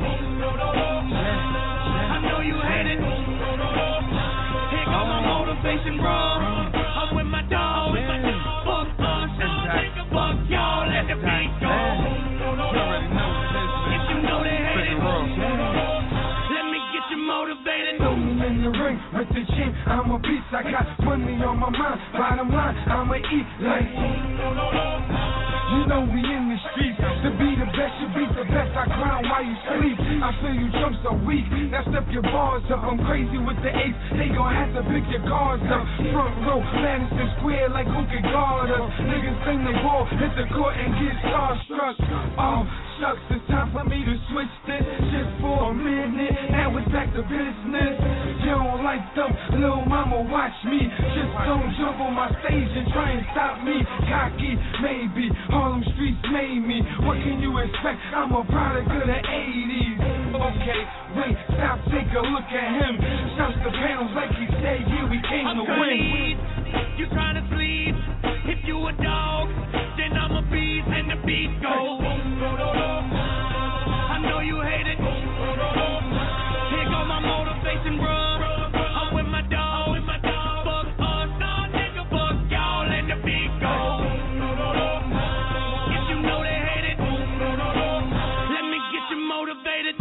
I know you hate it. Here go my motivation raw. I'm with my dog. Fuck us, fuck y'all, let the beat go. You already know what it is, man. If you know they hate it, Spittin' raw. let me get you motivated. Throw me in the ring with the chin. I'm a beast. I got money on my mind. Bottom line, I'ma eat like. You know we in the streets. To be the best, you be the best. I grind while you sleep. I feel you jump so weak. Now step your bars up. I'm crazy with the ace. They gon' have to pick your cards up. Front row, Madison Square, like who can guard us? Niggas think they ball, hit the court and get starstruck. Oh, shucks, it's time for me to switch this just for a minute. Now it's back to business. You don't like them, little mama, watch me. Just don't jump on my stage and try and stop me. Cocky, maybe. Harlem streets made me. What can you expect? I'm a product of the eighties. Okay, wait, stop, take a look at him. Shouts the panels like he said, yeah, we came I'm to tryna win. eat, you tryna sleep. If you a dog, then I'm a beast and the beat goes. I know you hate it. Here go my motivation, bro. I'm with my dog. Fuck us, nah, nigga, fuck y'all and the beat goes. If you know they hate it, let me get you motivated.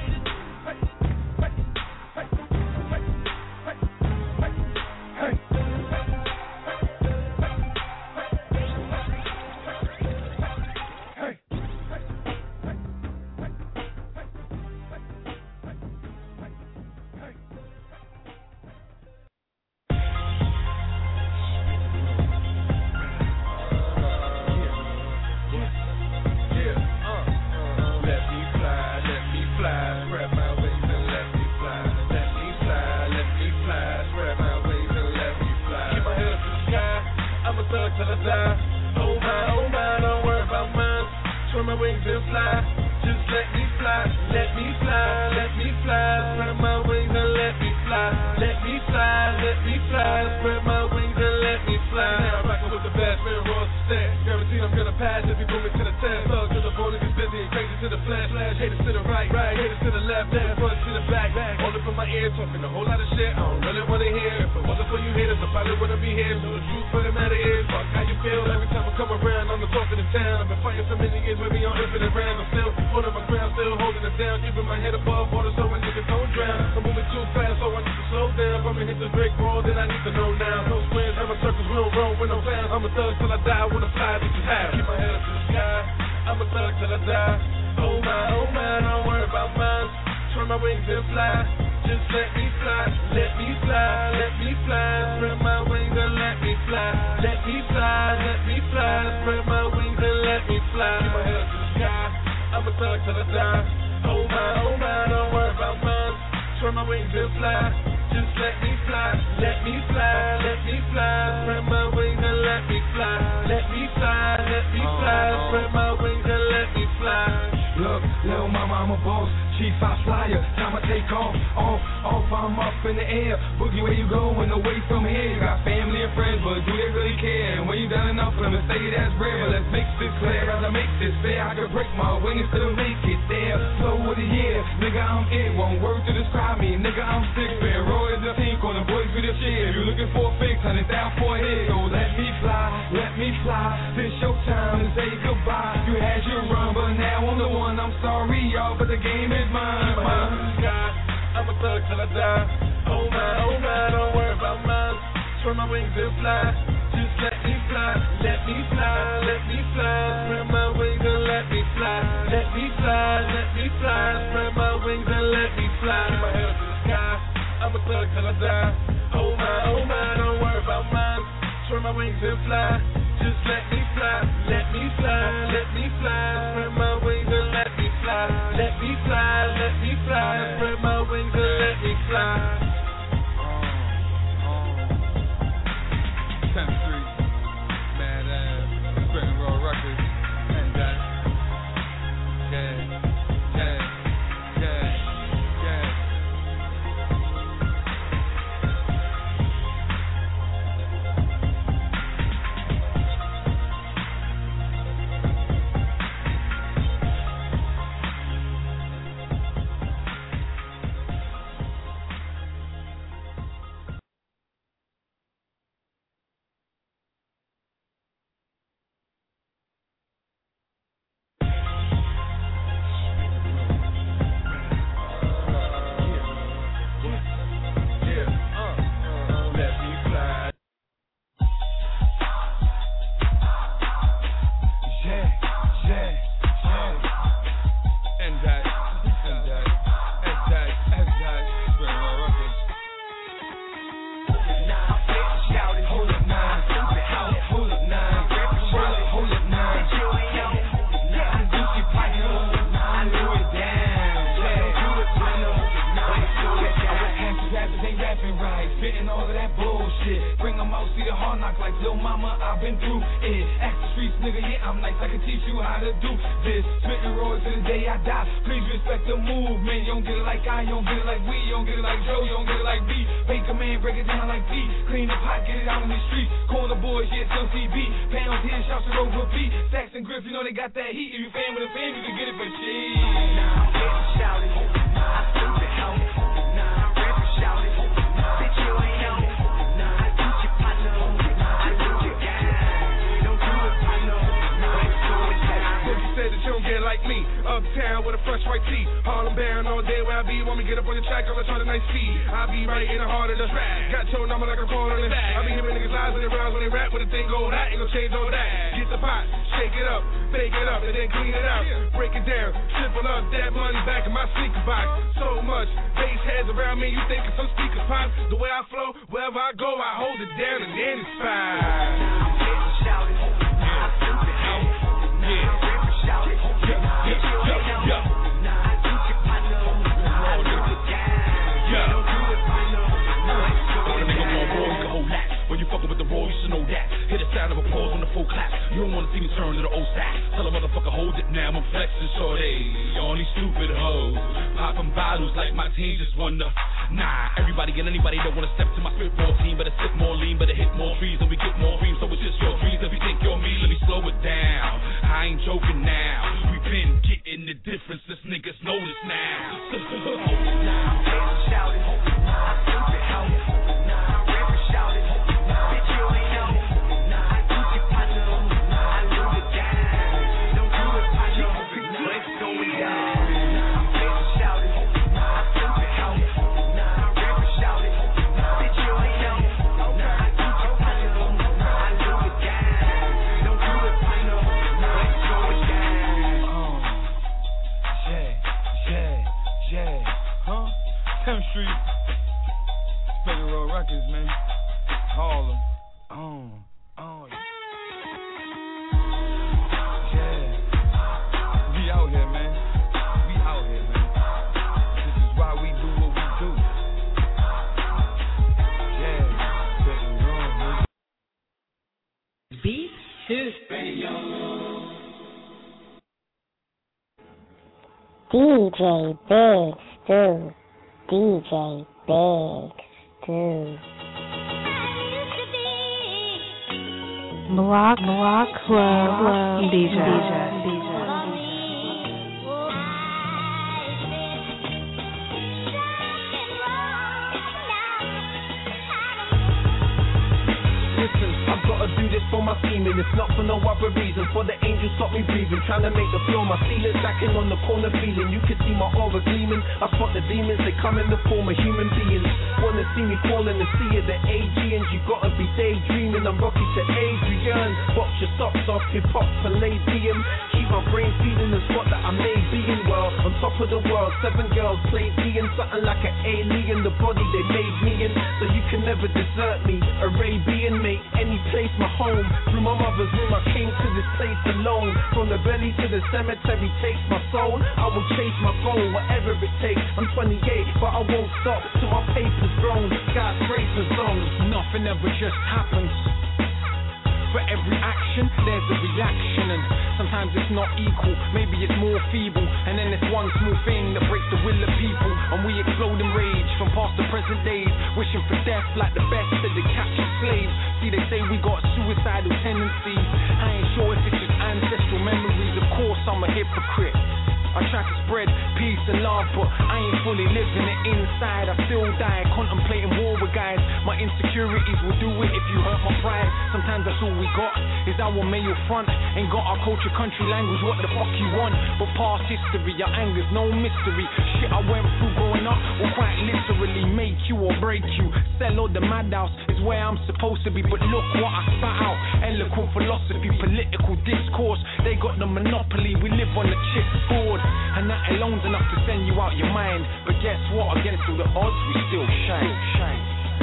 Let me fly, let me fly, spread my wings and let me fly. Let me fly, let me fly, spread my wings and let me fly. Keep my head up to the sky, I'm a thug till I die. Oh my, oh my, don't worry about mine. Spread my wings and fly, just let me fly. Let me fly, let me fly, spread my wings and let me fly. Let me fly, let me fly, spread my wings and let me fly. Now I'm rocking with the best, man, raw stand. Guaranteed I'm gonna pass if you put me to the test. Thug to the bone, niggas busy and crazy to the flash. Flash, haters to the right, right, haters to the left, left, front to the back, back. All up in my ear, talking a whole lot of shit I don't really wanna hear. If it wasn't for you haters, I probably wouldn't be here. So the truth for the matter is, fuck how you feel. Every time I come around, I'm the talk of the town. I've been fighting so many years, maybe I'm infinite round. I'm still holding my ground, still holding it down, keeping my head above water so my niggas don't drown. I'm moving too fast, so I need to slow down. If I'ma hit the brick wall, then I need to know now. No squares, I'm a circles, we don't roll with no clowns. I'm a thug till I die, wanna fly, this is how. Keep my head up to the sky, I'm a thug till I die. Oh my, oh my, don't worry about mine. Turn my wings and fly, just let me fly. Let me fly, let me fly, spread my wings and let me fly. Let me fly, let me fly, spread my wings and let me fly. Keep my head up to the sky, I'm a thug till I die. Oh my, oh my, don't and fly. Just let me fly, let me fly, let me fly. Spread my wings and let me fly. Let me fly, let me fly. Spread my wings and let me fly. Look, little mama, I'm a boss. Chief, I flyer. Time I take off, off, off. I'm up in the air. Boogie, where you going? Away from here. You got family and friends, but do they really care? And when you done enough for them to say that's rare, but let's make this clear. As I make this fair, I can break my wings to make it there. Flow with the year, nigga, I'm it. One word to describe me, nigga, I'm sick. Been roll the pink on the boys with the shit. If you looking for a fix, hundred down for a hit. So let me fly, let me fly. This your time to say goodbye. You had your run, but now I'm the one. I'm sorry, y'all, but the game is mine. mine. I'm a thug till I die. Oh my, oh my, don't worry about mine. Spread my wings and fly. Just let me fly, let me fly, let me fly. Spread my wings and let me fly. Let me fly, let me fly. Spread my wings and let me fly. Keep my head up to the sky. I'm a thug till I die. Oh my, oh my, don't worry about mine. Spread my wings and fly. Just let me fly, let me fly, let me fly. Spread my wings and let me fly. Let me fly, let me fly. Spread my wings and let me fly. tenth Street, Mad Ass, Spitting Raw Records, and that. Yeah, yeah, yeah, yeah. Two. D J Big Stu. D J Big Stu. Block, block, club, D J. D J. D J. Listen, I've gotta do this for my semen. It's not for no other reason. For the angels stop me breathing. Trying to make the floor my ceiling. Stacking on the corner feeling. You can see my aura gleaming. I spot the demons. They come in the form of human beings. Wanna see me falling and see it, the A G Ns. You gotta be daydreaming. I'm Rocky to Adrian. Box your socks off. Hip hop Palladium. Keep my brain feeding the spot that I may be in. Well, on top of the world. Seven girls played me in. Something like an alien. The body they made me in. So you can never desert me. Arabian. Make any place my home. Through my mother's womb I came to this place alone. From the belly to the cemetery takes my soul. I will chase my goal, whatever it takes. I'm twenty-eight, but I won't stop till my paper's grown. Skyscrapers zones. Nothing ever just happens. For every action, there's a reaction, and sometimes it's not equal, maybe it's more feeble, and then it's one small thing that breaks the will of people, and we explode in rage from past to present days, wishing for death like the best of the captured slaves. See, they say we got suicidal tendencies. I ain't sure if it's just ancestral memories. Of course I'm a hypocrite. I try to spread peace and love, but I ain't fully living it inside. I still die contemplating war with guys. My insecurities will do it if you hurt my pride. Sometimes that's all we got, is our male front. Ain't got our culture, country, language, what the fuck you want? But past history, your anger's no mystery. Shit I went through growing up will quite literally make you or break you. Sell or the madhouse is where I'm supposed to be, but look what I spat out. Eloquent philosophy, political discourse. They got the monopoly, we live on the chipboard. And that alone's enough to send you out your mind. But guess what? Against all the odds, we still shine. shine.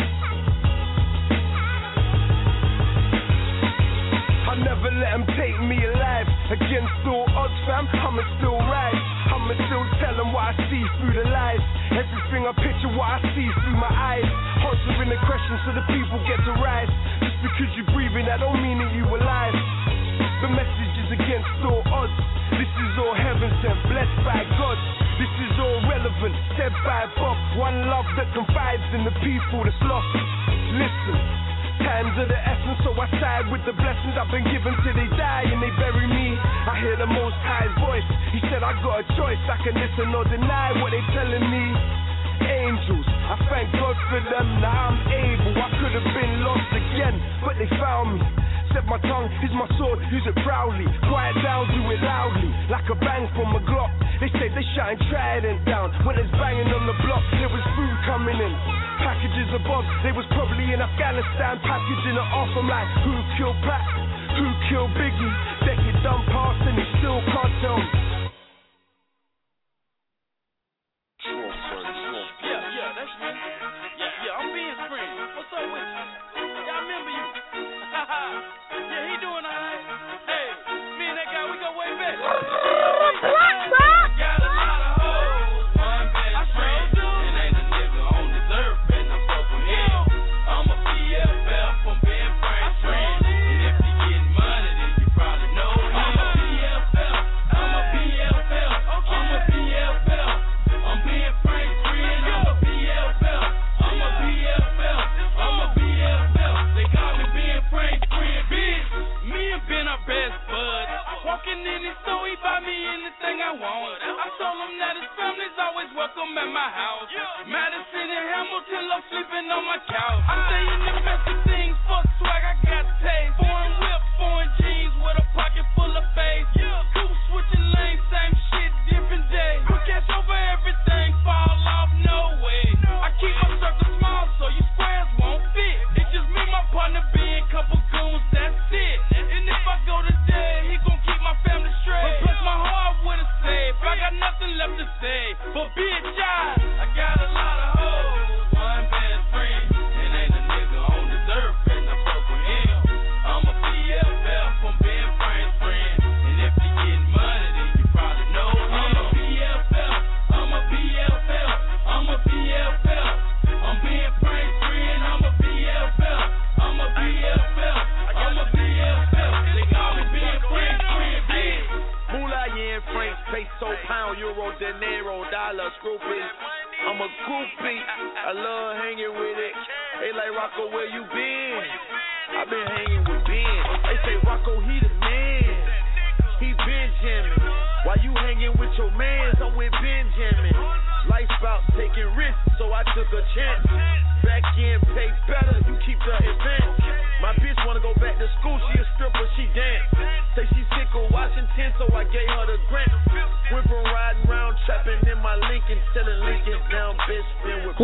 I never let them take me alive. Against all odds, fam, I'ma still rise. I'ma still tell them what I see through the lies. Everything I picture, what I see through my eyes. Answering the questions so the people get to rise. Just because you're breathing, that don't mean that you alive. The message is against all odds. This is all heaven sent, blessed by God. This is all relevant, said by Bob. One love that confides in the people that's lost. Listen, times are the essence, so I side with the blessings I've been given till they die and they bury me. I hear the Most High's voice. He said I got a choice, I can listen or deny what they telling me. Angels, I thank God for them, now I'm able. I could have been lost again, but they found me. Said my tongue is my sword, use it proudly. Quiet down, do it loudly, like a bang from a Glock. They say they shutting Trident down. When it's banging on the block, there was food coming in. Packages above, they was probably in Afghanistan. Packaging it off, I'm like, who killed Pac? Who killed Biggie? Decade done past and they still can't tell me. Yeah, yeah, that's me. Yeah, yeah, I'm being free. What's up with you? Yeah, I remember you. Yeah, he doing alright. Hey, me and that guy, we go way back. Got a lot of hoes, one best friend. And ain't a nigga on this earth, and I fuck with him. I'm a B F F from being Frank's friend. And if you getting money, then you probably know him. I'm a B F F, I'm a B F F, I'm a B F F. I'm being Frank's friend, I'm a B F F, I'm a B F F, I'm a B F F. They call me being Frank's friend, bitch. Me and Ben are best buds. Walking in his store, he buy me a groupie. I'm a groupie. I love hanging with it. They like Rocco, where you been? I been hanging with Ben. They say Rocco, he the man. He Benjamin. Why you hanging with your mans? I'm with Benjamin. Life about taking risks, so I took a chance. Back in, pay better, you keep the advance. My bitch wanna go back to school, she a stripper, she dance. Say she sick of Washington, so I gave her the grant. Went from riding round, trapping in my Lincoln, selling Lincoln, now bitch been with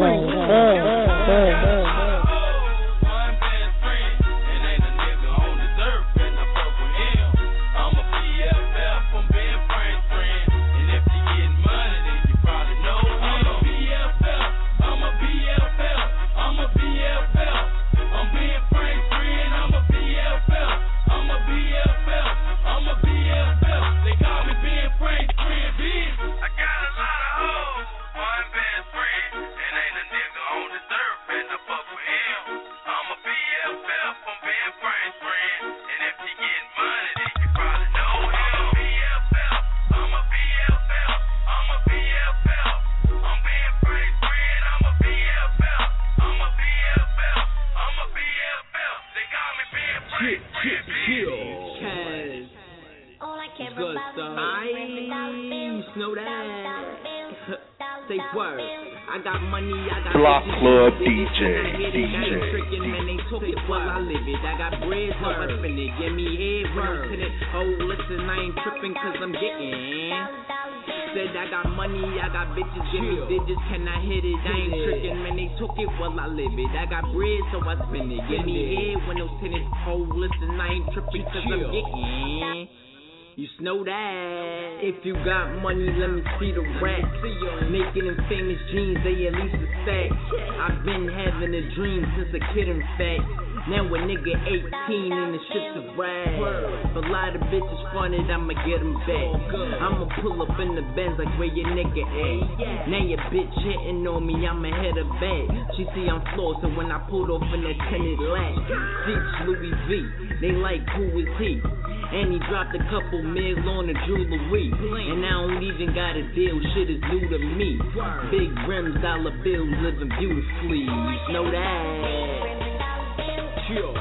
Block Club D J, D J. I live it. I got bread, so I spend it. Give me head, word to it. Oh, listen, I ain't tripping cause I'm getting. Said I got money, I got bitches, give me digits, can I hit it? I ain't tricking, man, they took it while I live it. I got bread, so I spend it. Give me head, windows tinted. Oh, listen, I ain't tripping cause I'm getting. You know that. If you got money, let me see the racks. Making them famous jeans, they at least a stack. I've been having a dream since a kid, in fact. Now a nigga eighteen and the shit's a rag. A lot of bitches fronted, I'ma get them back. I'ma pull up in the Benz like where your nigga at. Now your bitch hitting on me, I'ma hit her back. She see I'm flawed, so when I pulled off in that tinted latch. Seats Louis V, they like who is he? And he dropped a couple mil on the jewelry. And I don't even got a deal, shit is new to me. Big rims, dollar bills, living beautifully. You know that. Chill. Chill,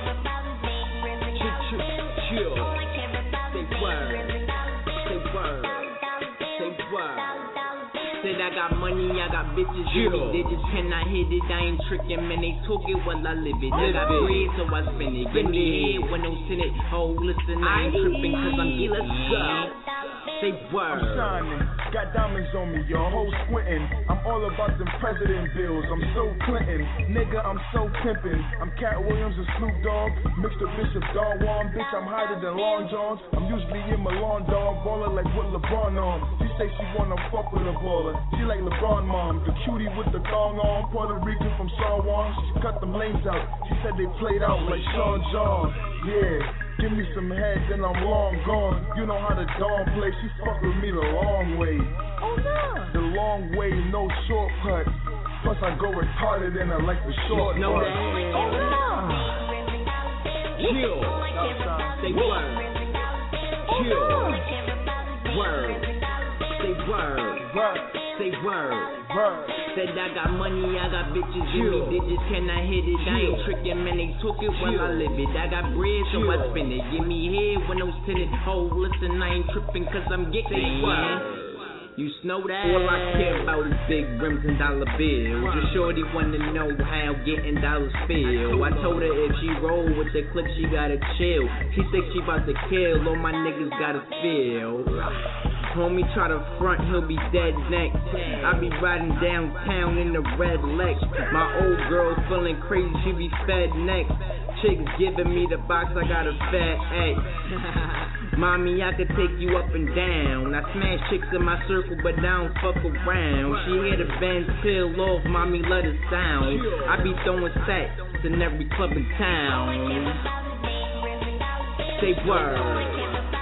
chill, chill. Say word. Say word. Say word. Said I got money, I got bitches, give me digits, can I hit it? I ain't tricking, man, they took it while I live it. I got bread, so I spend it. Give me head when I'm send it. Oh, listen, I ain't tripping, cause I'm getting. Let's go. Say word. I'm shining, got diamonds on me, your whole squinting. I'm all about them president bills, I'm so Clinton. Nigga, I'm so pimpin'. I'm Cat Williams and Snoop Dogg, mixed with Bishop Don Juan. Bitch, I'm higher than Long Johns. I'm usually in my lawn dog, baller like what LeBron on. She say she wanna fuck with a baller. She like LeBron mom, the cutie with the thong on. Puerto Rican from San Juan, she cut them lanes out. She said they played out like Sean John. Yeah. Give me some head, then I'm long gone. You know how the dawn play, she fuck with me the long way. Oh no. The long way, no shortcut. Plus I go retarded and I like the short no part. That. Oh no. Chill. Say word. Chill. Word. Say word. Word. Say word. Word. Said I got money, I got bitches, give me digits, can I hit it? I ain't tricking, man, they took it while I live it. I got bread, so I spend it. Give me head when those tinted. Oh, listen, I ain't tripping, cause I'm getting it. You know that. All I care about is big rims and dollar bills. Your shorty wanna know how getting dollars feel. I told her if she roll with the click, she gotta chill. She think she about to kill, all my niggas gotta feel. Homie try to front, he'll be dead next. I be riding downtown in the red Lex. My old girl feeling crazy, she be fed next. Chicks giving me the box, I got a fat X. Mommy, I could take you up and down. I smash chicks in my circle, but I don't fuck around. She hear the band peel off, mommy, let it sound. I be throwing sacks in every club in town. Say word.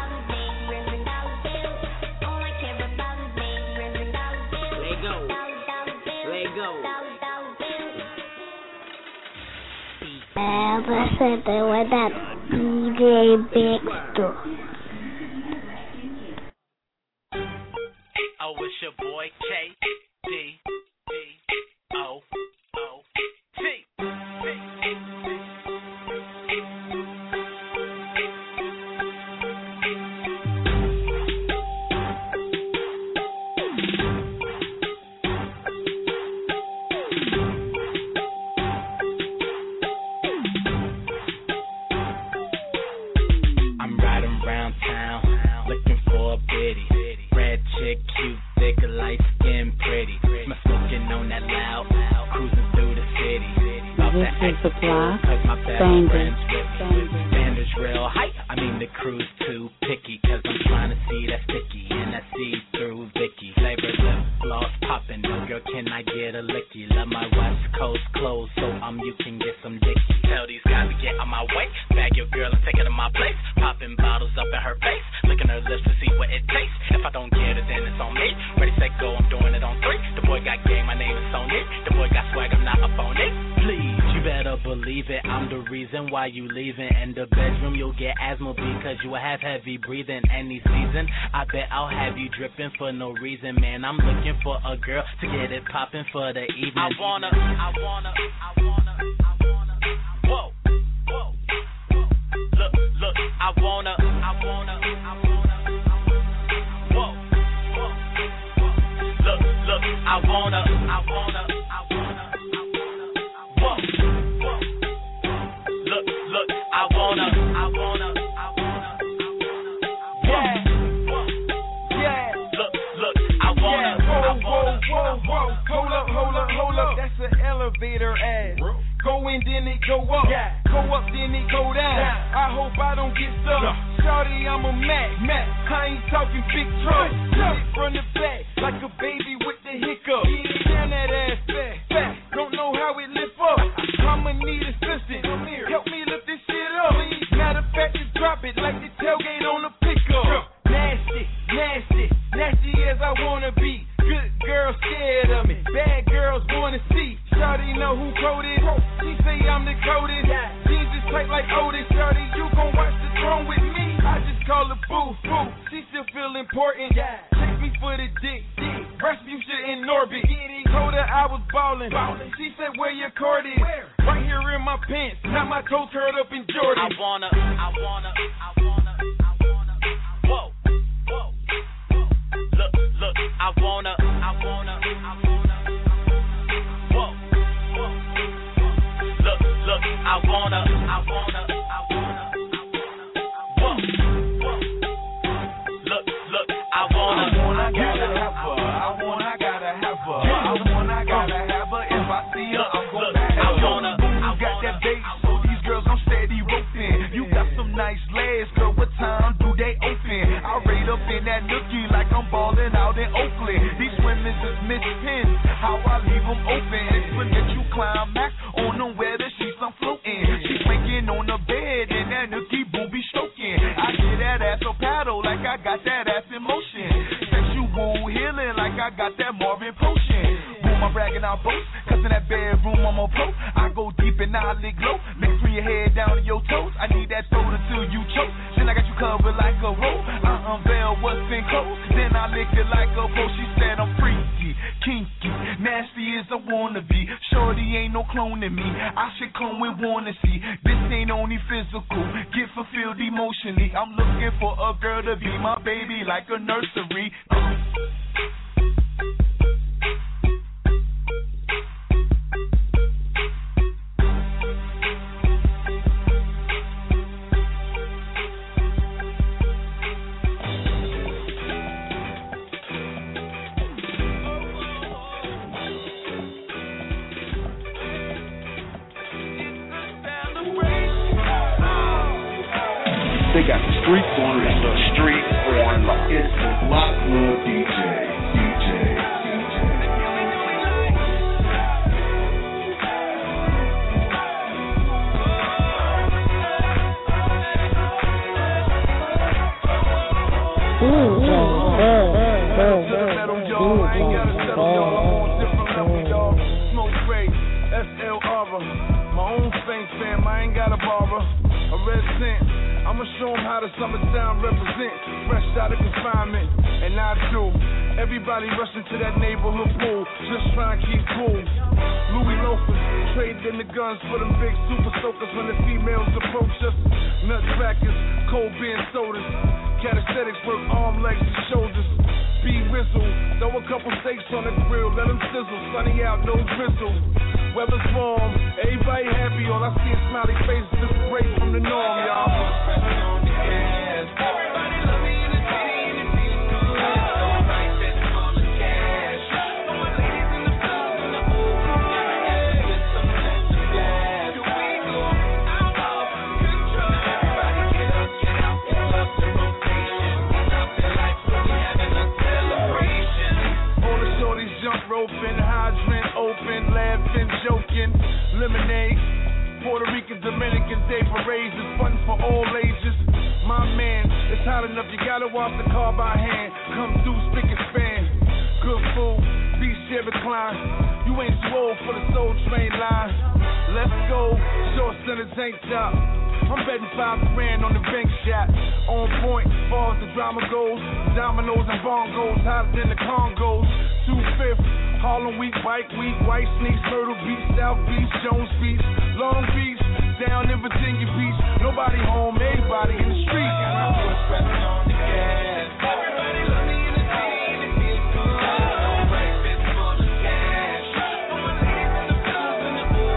Uh, listen to what that D J Big do. I wish It's your boy K D D O O T. I'm riding around town looking for a biddy. Red chick, cute, thick, light skin, pretty. Smell smoking on that loud, cruising through the city. This is the block. Standard. Standards real height. I mean the crew's too picky, cause I'm trying to see that sticky and I see through Vicky. Flavor lip gloss popping. No girl, can I get a licky? Love my West Coast clothes, so um you can get some dicky. Tell these guys to get on my way. Bag your girl and take her to my place. Popping bottles up in her face. Licking her lips to see what it tastes. If I don't get it, then it's on me. Ready, set, go, I'm doing it on three. The boy got game, my name is Sony. The boy got swag, I'm not up on it. Please, you better believe it. I'm the reason why you leaving. In the bedroom, you'll get asthma because you have heavy breathing. Any season, I bet I'll have you dripping for no reason, man. I'm looking for a girl to get it popping for the evening. I wanna, I wanna, I wanna, I wanna. Whoa, whoa, whoa. Look, look, I wanna, I wanna, I wanna. Whoa, whoa, whoa. Look, look, I wanna, I wanna, I wanna, I wanna. Whoa, whoa. Look, look, I wanna, I wanna, I wanna, I wanna. Yeah, whoa, yeah. Look, look, I wanna, I wanna. Whoa, whoa, whoa, hold up, hold up, hold up. That's an elevator ass. Go in, then it go up. Yeah. Go up, then it go down. Yeah. I hope I don't get stuck. No. Shawty, I'm a Mac. Mac. I ain't talking big truck. Hit it from the back like a baby with the hiccup. Yeah. Turn that ass back. Back. Don't know how it lift up. I'ma need assistance. Help me lift this shit up. Please. Matter of fact, just drop it like the tailgate on the pickup. Nasty, nasty, nasty as I wanna be. Good girls scared of me. Bad girls wanna see. Shawty know who coded. She say I'm the coldest. Jeans is tight like Otis. Shawty, you gon' watch the throne with me. I just call her boo, boo. She still feel important. Take me for the dick, dick. Rasputia in orbit. Told her I was ballin'. She said where your card is. Right here in my pants. Not my toes curled up in Jordan. I wanna, I wanna, I wanna, I wanna. Whoa, whoa, whoa. Look, look, I wanna, I wanna, I wanna. Whoa, whoa. Look, look, I wanna, I wanna, I wanna, I wanna. Whoa, whoa. Look, look, I wanna, I wanna, I gotta have her. I wanna, I gotta have her. I wanna, I gotta have her. If I see her, I'm gon' back her. I wanna, I got that bass, so these girls I'm steady roping. You got some nice legs, girl. What time do they open? I rate up in that nookie like I'm ballin' out in Oakland. These women just miss pins. How I leave them open. Exponential climax on them where the sheets I'm floating. She's making on the bed and that nookie boom be stroking. I get that ass a paddle like I got that ass in motion. Sexual healing like I got that Marvin potion. Boom, I'm bragging out both. Cause in that bedroom I'm a pro. I go deep and I lick low. Mix from your head down to your toes. I need that throat until you choke. Then I got you covered like a rope. I unveil what's in clothes. Then I lick it like a pro. She said I'm freaky, kinky, nasty as I wanna be. Shorty ain't no cloning me. I should clone and wanna see. This ain't only physical, get fulfilled emotionally. I'm looking for a girl to be my baby like a nursery. They got the streets on lock. The street on lock. It's the Block Club D J. D J. Smoke Ray, S L R, my own Saints fam, I ain't got a barber. A red cent, I'ma show 'em how the summertime represent. Fresh out of confinement, and I do. Everybody rushing to that neighborhood pool, just trying to keep cool. Louis loafers, traded in the guns for them big super soakers when the females approach us. Nutcrackers, cold beer sodas. Calisthenics work arm, legs, and shoulders. Be whistle, throw a couple steaks on the grill, let them sizzle. Sunny out, no drizzle. Weather's warm, everybody happy. All I see is smiley faces, just a break from the norm, y'all. Everybody love me in the city, and it feels good. So right, fist full of cash. For my ladies in the club, in the pool, with some extra gas. Here we go, out of control. Everybody get up, get out, get up the rotation. Stop the lights, so we having a celebration. All the shorties jump roping, hydrant open, laughing, joking, lemonade. Puerto Rican, Dominican Day parades is fun for all ages. My man, it's hot enough, you gotta wash the car by hand. Come through, spick and span. Good food, beach chair recline. You ain't too old for the Soul Train line. Let's go, shorts and a tank top. I'm betting five grand on the bank shot. On point, far as the drama goes. Dominoes and bongos, hotter than the Congos. Two-fifth, Harlem Week, Bike Week, White Sneaks, Myrtle Beach, South Beach, Jones Beach, Long Beach, down in Virginia Beach. Nobody home, everybody in the street. Pressing on the gas. Everybody love me in the city, and it feels good. Right fist full of cash. For my ladies in the club, in the pool,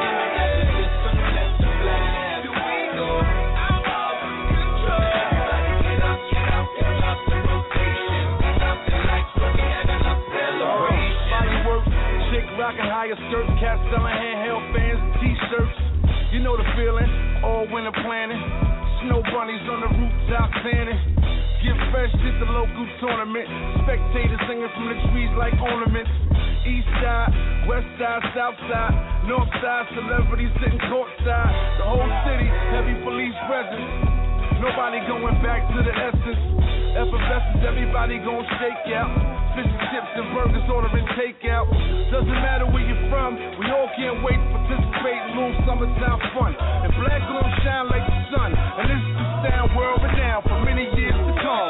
with some extra blast. Here we go, out of control. Everybody get up, get out, get up the rotation. Stop the lights, so we having a celebration. Fireworks, chick rocking higher skirts, cats selling handheld fans, t-shirts. You know the feeling, all winter planning. Snow bunnies on the rooftop tanning. Get fresh, hit the local tournament. Spectators singing from the trees like ornaments. East side, west side, south side, north side, celebrities sitting courtside. The whole city, heavy police presence. Nobody going back to the essence. Effervescence, everybody gon' shake out. Fish and chips and burgers ordering takeout. Doesn't matter where you're from, we all can't wait to participate in little summertime fun. And black gon' shine like the sun. And this is the sound world renowned for many years to come.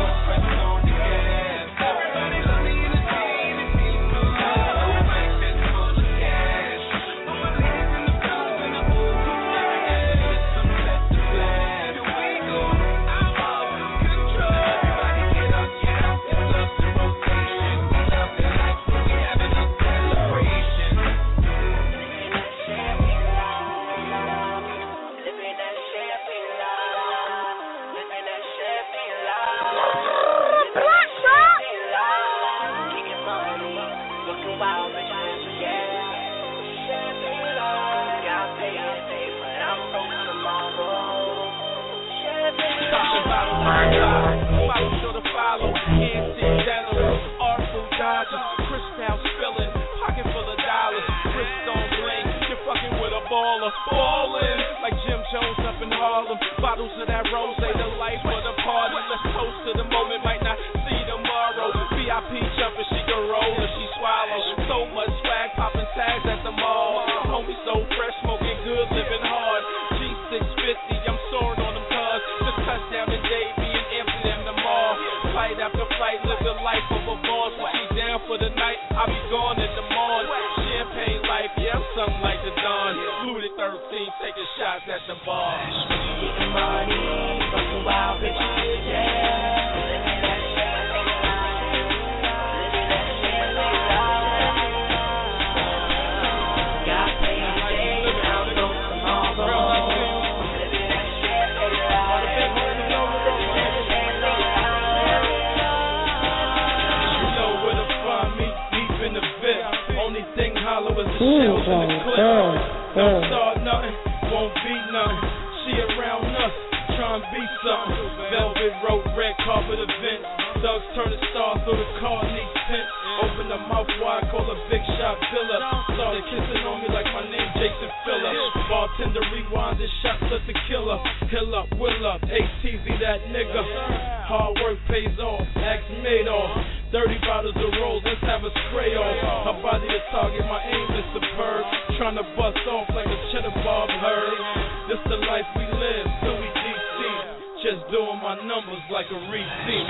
Everybody love me in the city, and it feels good. Right fist full of cash. For my ladies in the club, in the pool, with some extra blast. Here we go, out of control. Everybody get up, get out, get up the rotation. Stop the lights, so we having a celebration. Living that champagne life, living that champagne life, living that champagne life, living that champagne life. Getting money, looking wild, bitches, yeah. Champagne life, got paid, paid, but I'm broke tomorrow. Champagne life. Follow to the follow, antique generals, artful dodgers, crystal spilling, pocket full of dollars, wrist on bling, you're fucking with a baller, ballin' like Jim Jones up in Harlem, bottles of that rose, the life of the party, let's toast to the moment, might not see tomorrow, V I P jumping, she can roll or she swallow, so much swag, popping tags at the mall, homie so fresh, smoking good, living hard, G six fifty, I'm soaring on them cars, just touch down in Davie and Amsterdam the mall, fight after fight, live the life of a boss, when she down for the night, I'll be gone in the morning, champagne life, yeah, I'm something like the Don, Louis the thirteenth, taking shots at the bar. Getting money, fucking wild bitches, yeah, living that champagne life, living that champagne life, got paid today, now go tomorrow, living that champagne life, living that champagne life. You know where to find me, deep in the V I P, only thing hollow is the shells in the clip, don't start nothing, won't be nothing, she around us, trying to be something, velvet rope, red carpet event, thugs turning stars through the car, needs tent, open the mouth wide, call a big shot filler, started kissing on me like my name Jason Filler, bartender rewind and shots at the killer, hill up, will up, H T V that nigga, hard work pays off, axe made off, thirty bottles of rolls, let's have a spray off, her body a target, my aim is superb, trying to bust off like a cheddar bob herd, this the life we live, Louis D C, just doing my numbers like a receipt.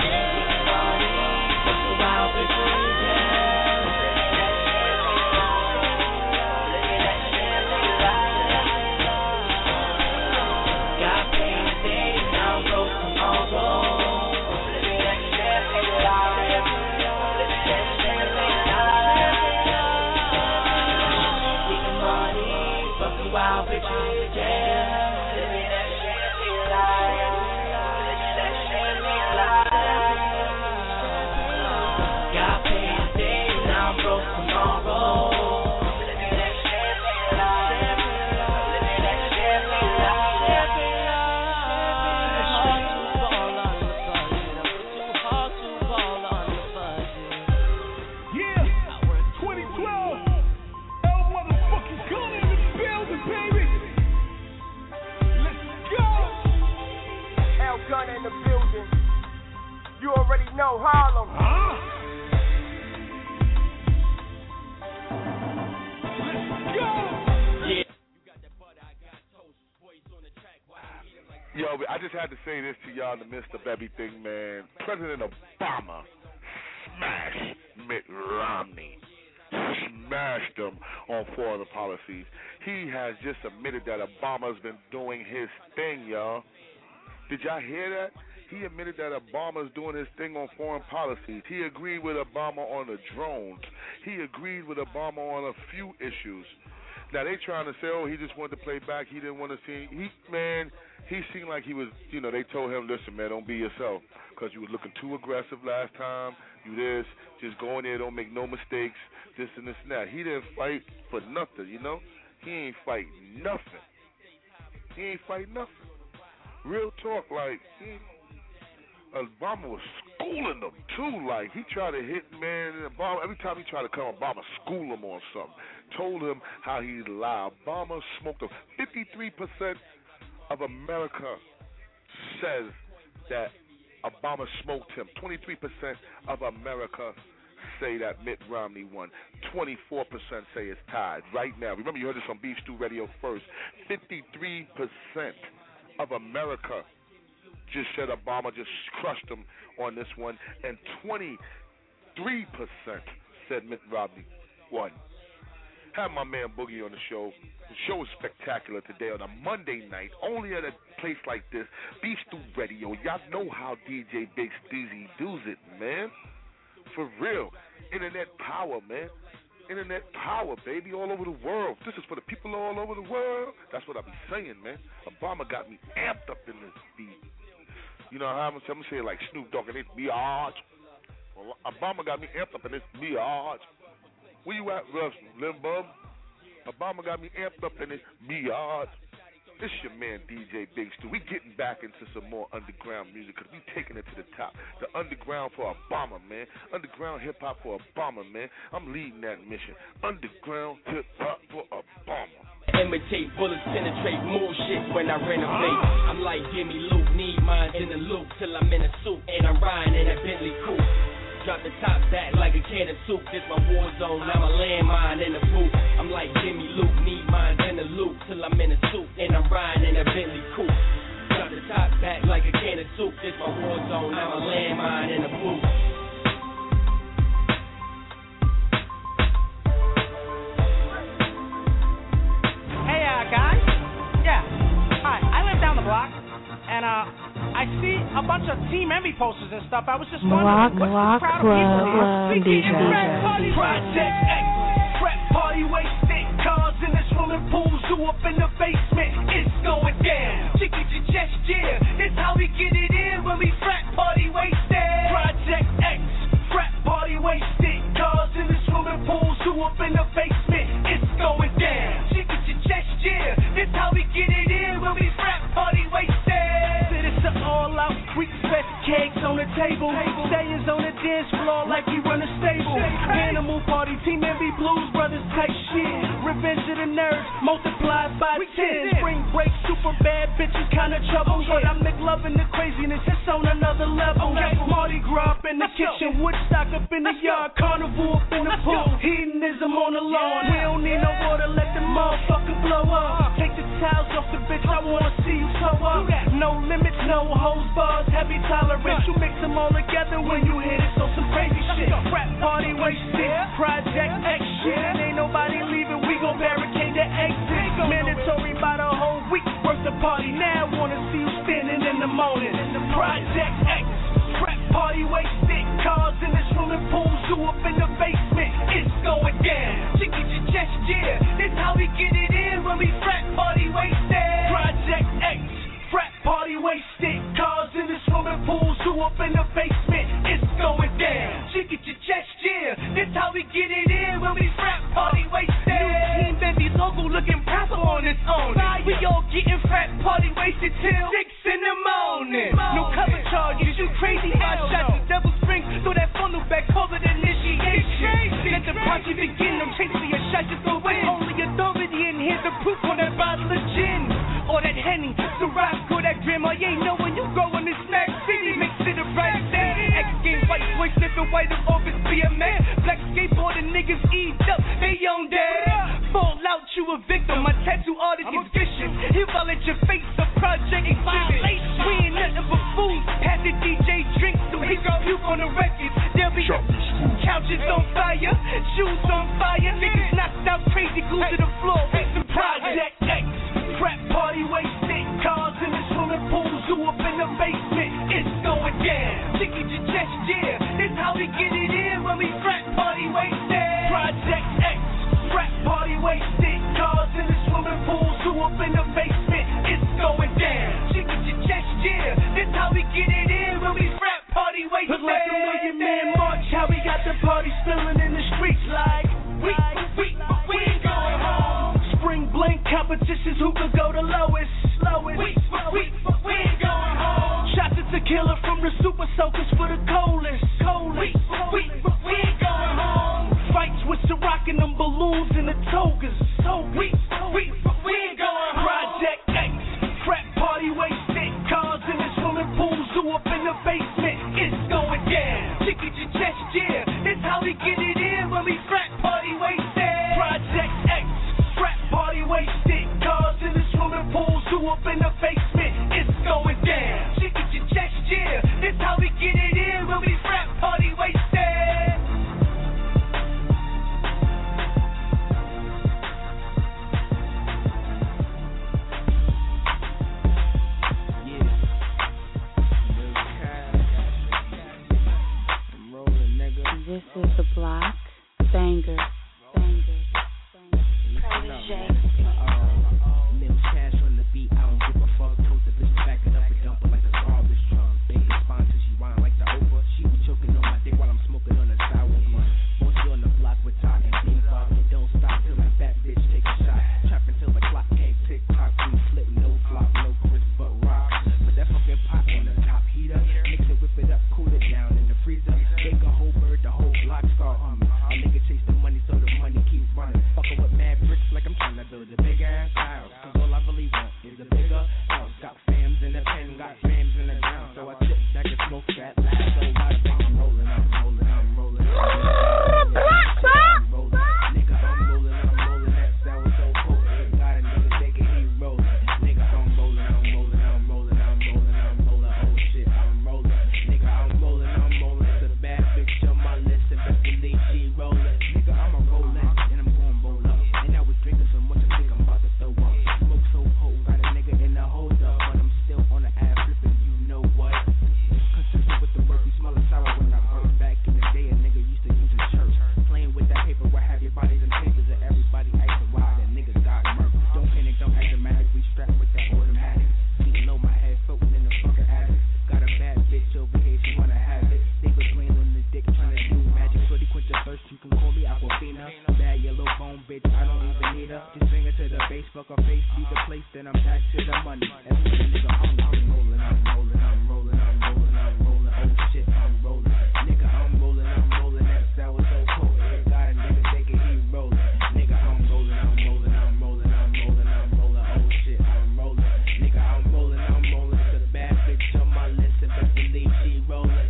No Harlem. Huh? Let's go. Yeah. Yo, I just had to say this to y'all in the midst of everything, man. President Obama smashed Mitt Romney. Smashed him on foreign policies. He has just admitted that Obama's been doing his thing, y'all. Did y'all hear that? He admitted that Obama's doing his thing on foreign policies. He agreed with Obama on the drones. He agreed with Obama on a few issues. Now, they trying to say, oh, he just wanted to play back. He didn't want to see. He, man, he seemed like he was, you know, they told him, listen, man, don't be yourself because you was looking too aggressive last time. You this. Just go in there, don't make no mistakes, this and this and that. He didn't fight for nothing, you know. He ain't fight nothing. He ain't fight nothing. Real talk, like, he Obama was schooling them too. Like he tried to hit man. Obama every time he tried to come, Obama school him on something. Told him how he lied. Obama smoked him. Fifty-three percent of America says that Obama smoked him. Twenty-three percent of America say that Mitt Romney won. Twenty-four percent say it's tied right now. Remember, you heard this on Beef Stew Radio first. Fifty-three percent of America just said Obama just crushed him on this one, and twenty-three percent said Mitt Romney won. Have my man Boogie on the show. The show is spectacular today on a Monday night, only at a place like this, Beef Stew Radio. Y'all know how D J Big Steezy does it, man. For real. Internet power, man. Internet power, baby, all over the world. This is for the people all over the world. That's what I be saying, man. Obama got me amped up in this beat. You know how I'm, I'm going to say it like Snoop Dogg and it's biatch. Well, Obama got me amped up in this biatch. Where you at, Russ? Limbum? Obama got me amped up in this biatch. This your man, D J Big Stew. We getting back into some more underground music because we taking it to the top. The underground for Obama, man. Underground hip-hop for Obama, man. I'm leading that mission. Underground hip-hop for Obama. Imitate bullets, penetrate more shit when I renovate. I'm like Jimmy Luke, need mine in the loop till I'm in a suit and I'm riding in that Bentley coupe. Drop the top back like a can of soup. This my war zone, I'm a landmine in the booth. I'm like Jimmy Luke, need mine in the loop till I'm in a suit and I'm riding in that Bentley coupe. Drop the top back like a can of soup. This my war zone, I'm a landmine in the booth. Hey, uh, guys. Yeah. Hi, I live down the block, and uh, I see a bunch of Team Emmy posters and stuff. I was just wondering, what's the crowd of people here? D J. Project X, frat party, wasted cars in the swimming pool, zoo up in the basement. It's going down. Chicken to chest, yeah. It's how we get it in when we frat party, wasted. Project X, frat party, wasted cars in the swimming pool, zoo up in the basement. It's going down. Chicken to chest, yeah. It's how we get it in when we frat party, wasted. All-out creek fest cakes on the table. Stallions on the dance floor like we run a stable. Animal party, Team Envy, Blues Brothers type shit. Revenge of the nerds multiplied by ten. Spring break, super bad bitches, kinda trouble. But I'm McLovin' the craziness, it's on another level. Mardi Gras up in the kitchen, Woodstock up in the yard, Carnival up in the pool, hedonism on the lawn. We don't need no water, let the motherfucker blow up. Take the towels off the bitch, I wanna see you toe up. no limits, no holds bars, heavy tolerance. You mix them all together when you hit it, so some crazy shit. Rap party wasted, Project X shit. And ain't nobody leaving, we gon' barricade the exit. Mandatory by the whole week, worth the party now. Wanna see you standing in the morning. Project X, rap party wasted. Cars in the swimming pool, zoo up in the basement. It's going down. Chicken your chest, yeah. This how we get it in when we frat party wasted. Project X, frat party wasted. Cars in the swimming pool, zoo up in the basement. It's going down. Chicken your chest, yeah. This how we get it in when we frat party wasted. New team, baby, logo looking proper on its own. We all getting frat party wasted till six in the morning. No cover charges, you crazy. I shot the devil spring, throw that funnel back, call it initiation. Let the party begin, I'm chasing your shot just to win. Only authority in here, the proof on that bottle of gin. Or that Henny, the rock, or that grandma. You ain't know when you go in this Smack City, mix it a right there. X Games, white boy, sniffing white of office, be a man. Black skateboarding niggas eat up, they on that. Fall out, you a victim. My tattoo artist is vicious. He violate your face, a project exhibit. We ain't nothing but fools. Pass the D J drink so he can puke on the records. There'll be couches on fire, shoes on fire. Niggas knocked out crazy, glued to the floor. With some Project X, rap party wasted. Cars in the swimming pool, zoo up in the basement. It's going down. Chicken your chest, yeah. This how we get it in when we frat party wasted. Project X, rap party wasted. Cars in the swimming pool, zoo up in the basement. It's going down. Chicken your chest, yeah. This how we get it in when we frat party wasted. Look like a million man march. How we got the party spilling in the streets like we, we, we ain't going home. Spring blank competitions, who could go the lowest? Lowest. We, we, we ain't going home. Shots of tequila from the super soakers for the coldest. Coldest. We, we, we ain't going home. Fights with Ciroc and them balloons and the togas. So we, we, we ain't going home. Project X, frat party wasted. Cars in the swimming pool, zoo up in the basement. It's going down. Chicken your chest, yeah. This how we get it in when we frat party wasted. Project X, frat party wasted. Cars in the swimming pool, zoo up in the basement. It's going down. Chicken your chest, yeah. This how we get it in when we frat party wasted. This is the block banger. Banger. Protege. Mills cash on the beat, I don't give a fuck. Told the bitch to back it up and dump it like a garbage truck. Bacon sponsor, she whine like the Oprah. She be choking on my dick while I'm smoking on a sour one. Mostly on the block with Todd and Bebop. Don't stop till my fat bitch take a shot. Trap until the clock can't tick tock. We flip, no flop, no Chris but rock. Put that fucking pot on the top heater. Mix it, whip it up, cool it down in the freezer. Bake a whole bird, the whole block start humming. A nigga chase the money so the money keeps running. Fucking with mad bricks like I'm trying to build a big ass house. Cause all I really want is a bigger house. Got fams in the pen, got fams in the ground. So I sit back and smoke that last so I think I'm rolling, I'm rolling, I'm rolling. I'm rolling, I'm rolling. Nigga, I'm rolling, I'm rolling. That sound so potent. Got a nigga thinking he rolling. Nigga, I'm rolling, I'm rolling, I'm rolling, I'm rolling, I'm rolling. Oh shit, I'm rolling. Nigga, I'm rolling, I'm rolling. It's a bad bitch on my list. And best believe she rolling. Nigga, I'm a rolling. And I'm going roll up. And I was drinking so much I think I'm about to throw up. Smoke so potent, got a nigga in the hold up. But I'm still on the ass flipping, you know what? Consistent with the work, we smell of sour when I work. Back in the day, a nigga used to use a church. Playing with that paper, where have your bodies and papers. And everybody asking why that nigga got murked. Don't panic, don't act dramatic. We strapped with that automatic. Beating low, my head floating in the fucking attic. Got a bad bitch over here, she wanna have it. They was laying on the dick, trying to do magic. Shorty quench your thirst, you can call me Aquafina. Bad yellow bone bitch, I don't even need her. Just bring her to the base, fuck her face, leave the place, then I'm back to the money. Every nigga, I'm rolling, I'm rolling, I'm rolling, I'm rolling, I'm rolling. Oh shit, I'm rolling. Nigga, I'm rolling, I'm rolling. That sour so cold. Got a nigga thinking he rolling. Nigga, I'm rolling, I'm rolling, I'm rolling, I'm rolling, I'm rolling. Oh shit, I'm rolling. Nigga, I'm rolling, I'm rolling. It's a bad bitch on my list, and best believe she rolling.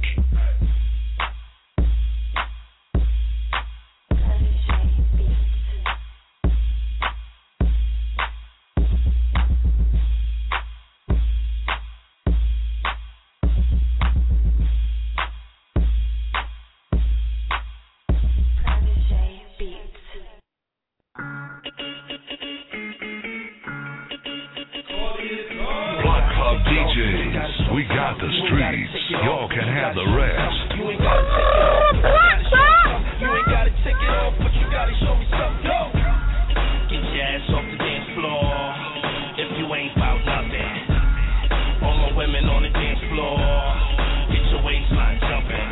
Love D Js. We got the streets. Y'all can have the rest. You ain't gotta take it off. You ain't gotta take it off, but you gotta show me something. Yo. Get your ass off the dance floor if you ain't bout nothing. All my women on the dance floor, get your waistline jumping.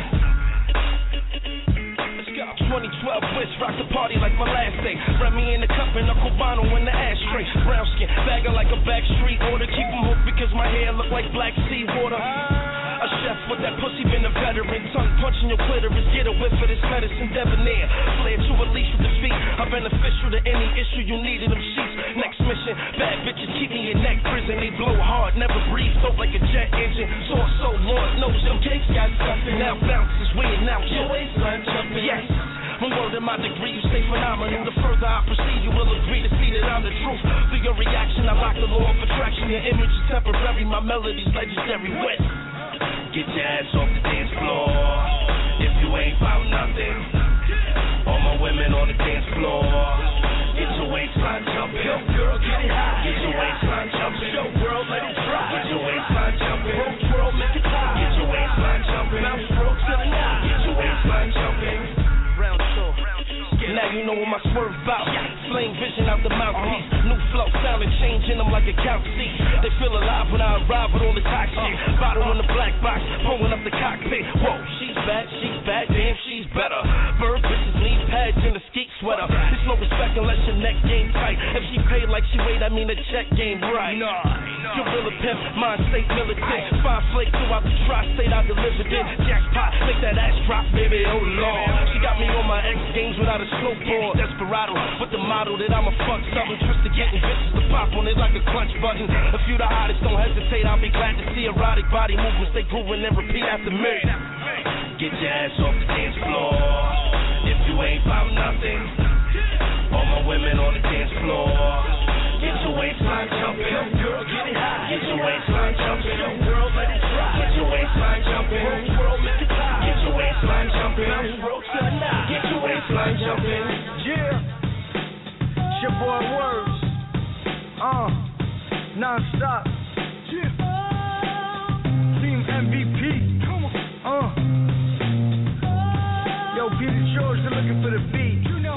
twenty twelve Wish, rock the party like my last day. Remy in the cup and a Cubano in the ashtray. Brown skin, bagger like a back street order. Keep them hooked because my hair look like black sea water. A chef with that pussy been a veteran. Tongue punching your clitoris, get a whiff of this medicine debonair. Flare to a leash with the feet. I'm beneficial to any issue you need in them sheets. Next mission, bad bitches keep me in neck prison. They blow hard, never breathe, soap like a jet engine. So so Lord knows them cakes got something. Now bounces, weighing out your waistline jumping. Yes. One word in my degree, you stay phenomenal. The further I proceed, you will agree to see that I'm the truth. Through your reaction, I lock the law of attraction. Your image is temporary, my melody's legendary. Wet. Get your ass off the dance floor if you ain't found nothing. All my women on the dance floor, get your waistline jumping. Yo, girl, get it high. Get your waistline jumping. Yo, girl, let it dry. Get your waistline jumping. Roll, twirl, make it high. Get your waistline jumping. Mouth stroke to the nine. Get your waistline jumping. Round two. Now you know what my swerve about. Flame vision out the mouthpiece. New flow, sound and changing them like a couch seat. They feel alive when I arrive with all the toxic. Bottle in the black box, pulling up the cockpit. Whoa, she's bad, she's bad, damn, she's better. Bird bitches need pads in the skeet sweater. There's no respect unless your neck game tight. If she paid like she weighed, I mean the check game right. Nah, you're real pimp, mind state militant. Five flakes throughout the tri-state, I delivered it. Jackpot, make that ass drop, baby, oh lord. She got me on my X games without a snowboard. Desperado, with the model that I'ma fuck something. Twisted getting bitches to pop on it like a clutch button. If you the hottest, don't hesitate, I'll be glad to see erotic body movements. They grooving and repeat after me. Get your ass off the dance floor if you ain't found nothing. All my women on the dance floor, get your waistline jumping. Yo, girl, get it high. Get your waistline jumping. Yo, girl, let it dry. Get your waistline jumping. Roll, twirl, make it high. Get your waistline jumping. Roll to the nine. Get your waistline jumping. Yeah. It's your boy Words. Uh, non-stop. Yeah. Team M V P. Come on. Uh. Yo, Peter George, they're looking for the beat. You know.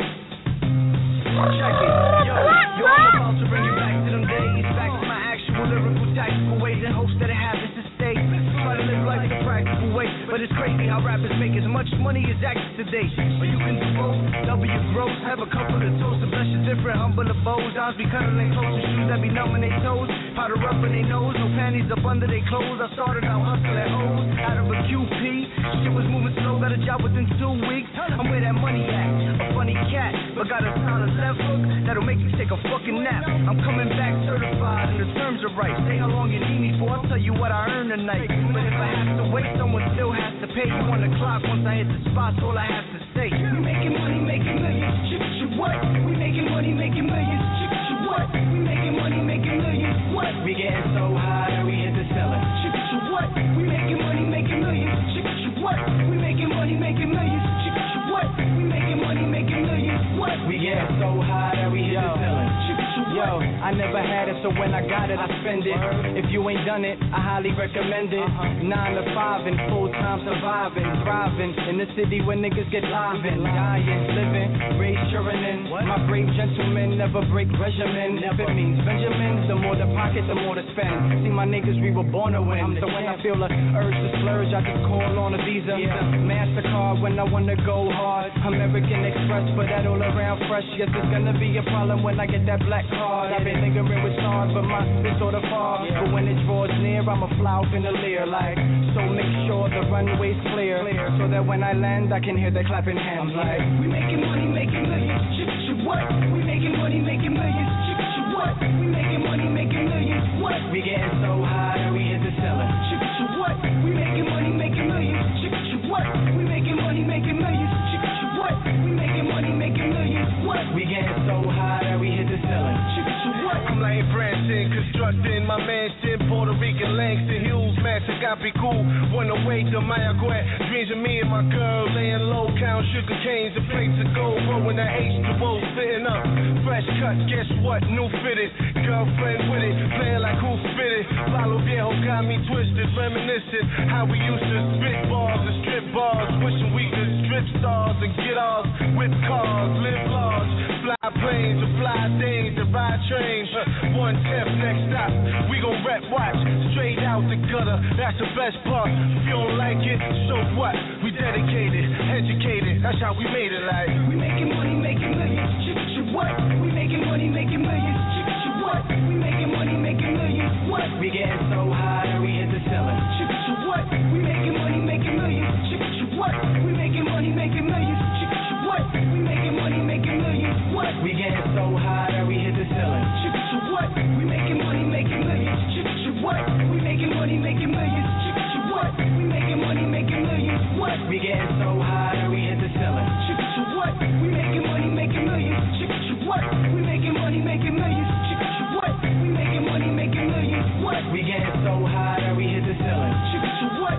Check it. Yo, yo, I'm about to bring you back to them days. Back to my actual lyrical, tactical ways in hopes that it happens to stay. Try to live life the practical way, but it's crazy how rappers make as much money as actors today. Or you can do both, double your gross, have a couple of toasts, and bless your different, humble the bows. Arms be cuddling close to shoes that be numbing their toes. Powder up in their nose, no panties up under their clothes. I started out hustling hoes out of a Q P. Shit was moving slow, got a job within two weeks. I'm where that money at, a funny cat, but got a sound of left hook that'll make you take a fucking nap. I'm coming back certified and the terms are right. Say how long you need me for, I'll tell you what I earn tonight. But if I have to wait, someone still has to pay. You on the clock once I hit the spot, all I have to say. We making money, making millions, chip you what? We making money, making millions, chip you what? We making money, making millions, what? We getting so high that we hit the ceiling. Chip you what? We making money, making millions, chip you what? We making money, making millions, chip you what? We making money, making millions, what? We getting so high that we hit the ceiling. Yo, I never had it, so when I got it, I spend it. If you ain't done it, I highly recommend it. Nine to five and full time surviving, thriving in the city where niggas get live and dying, living, raised children in. My brave gentlemen never break regimen. If it means Benjamin, the more the pocket, the more to spend. See my niggas, we were born to win. So when I feel a urge to splurge, I just call on a Visa, MasterCard when I wanna go hard. American Express, but that all around fresh. Yes, it's gonna be a problem when I get that black card. I've been lingering with stars, but my is sort of far. But when it draws near, I'ma fly off in the leer, like. So make sure the runway's clear, so that when I land, I can hear the clapping hands, like. We making money, making millions, chip you what? We making money, making millions, chip you what? We making money, making millions, what? We getting so high that we hit the ceiling. Chip you what? We making money, making millions, chip you what? We making money, making millions, chip you what? We making money, making millions, what? We getting so high that we hit the ceiling. I'm like Branson, constructing my mansion, Puerto Rican Langston Hughes, Master Copy Cool, one away to Mayagüez. Dreams of me and my girl laying low, count sugar canes and plates of gold, rolling that H two O, fitting up. Fresh cut, guess what? New fitted, girlfriend with it, playing like who spit it. Lalo Viejo got me twisted, reminiscent how we used to spit bars and strip bars, wishing we could strip stars and get ours, whip cars, live large, fly planes or fly things and ride trains. One tenth next stop, we gon' rep watch straight out the gutter. That's the best part. If you don't like it, so what? We dedicated, educated. That's how we made it. Like we making money, making millions. Chicka chicka what? We making money, making millions. Chicka chicka what? We making money, making millions. What? We getting so high that we hit the ceiling. Chicka chicka what? We making money, making millions. Chicka chicka what? We making money, making millions. Chicka chicka what? We making money, making millions. What? We getting so high that we hit the ceiling. Chicka chicka what? We making money, making millions. Chicka chicka what? We making money, making millions. Chicka chicka what? We making money, making millions. What? We getting so high that we hit the ceiling. Chicka chicka what? We making money, making millions. Chicka chicka what? We making money, making millions. Chicka chicka what? We making money, making millions. What? We getting so high that we hit the ceiling. Chicka chicka what?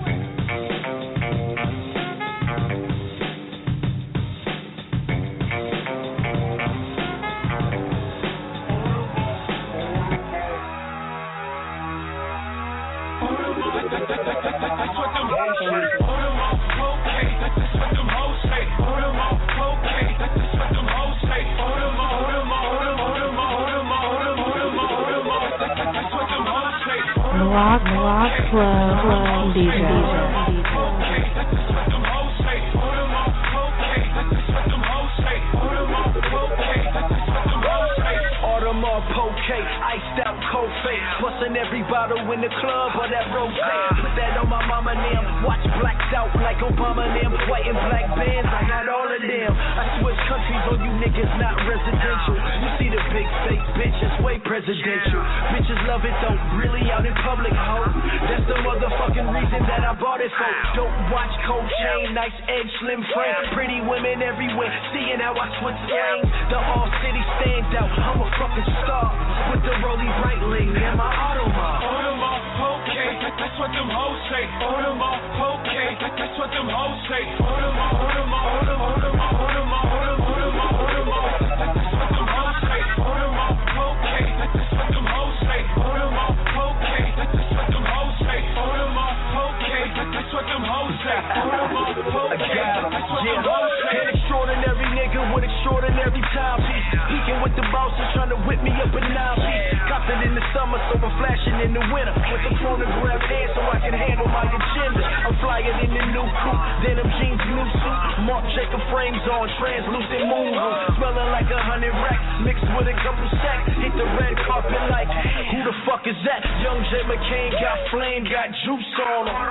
That's what them hoes say. Order them off cocaine. That's what them hoes say. Order them off cocaine. That's what them hoes say. Order them off, order them off, order them off, order them off, order them off, order them off, order them off. That's what them hoes say. Rock, rock, flow, flow, D J. Cocaine. That's what them hoes say. Order them off cocaine. That's what them hoes say. Order them off cocaine. That's what them hoes say. Order more poke, iced out cold face, busting every bottle in the club or that rotate. Put that on my mama name, watch blacked out like Obama them, white and black bands, I got all of them. I switch countries on you niggas, not residential. You see the big fake bitch, it's way presidential. Bitches love it though, really out in public, ho. That's the motherfucking reason that I bought it for. Don't watch cold chain, nice edge, slim frame, pretty women everywhere, seeing how I switch lanes. The all city stand out, I'm a fucking star with the Rollie Breitling and my Audemars. Order them off cocaine, that's what them hoes say. Order them off cocaine, that's what them hoes say. Order them off, order them off, order them off, order them off, order them off, order them off, order them off. That's what them hoes say. Order them off cocaine, that's what them hoes say. Order them off cocaine, that's what them hoes say. Order them off cocaine, that's what them hoes say. Order them off cocaine, that's what them hoes say. An extraordinary nigga with extraordinary timepiece. Peeking with the bosses trying to whip me up a nine piece. Copped it in the summer, so I'm flashing in the winter. With the phonograph hand so I can handle my agenda. I'm flying in the new coupe, denim jeans, new suit. Marc Jacob frames on, translucent moon room. Smelling like a hundred racks, mixed with a couple sacks. Hit the red carpet like, who the fuck is that? Young Jay McCain got flame, got juice on him.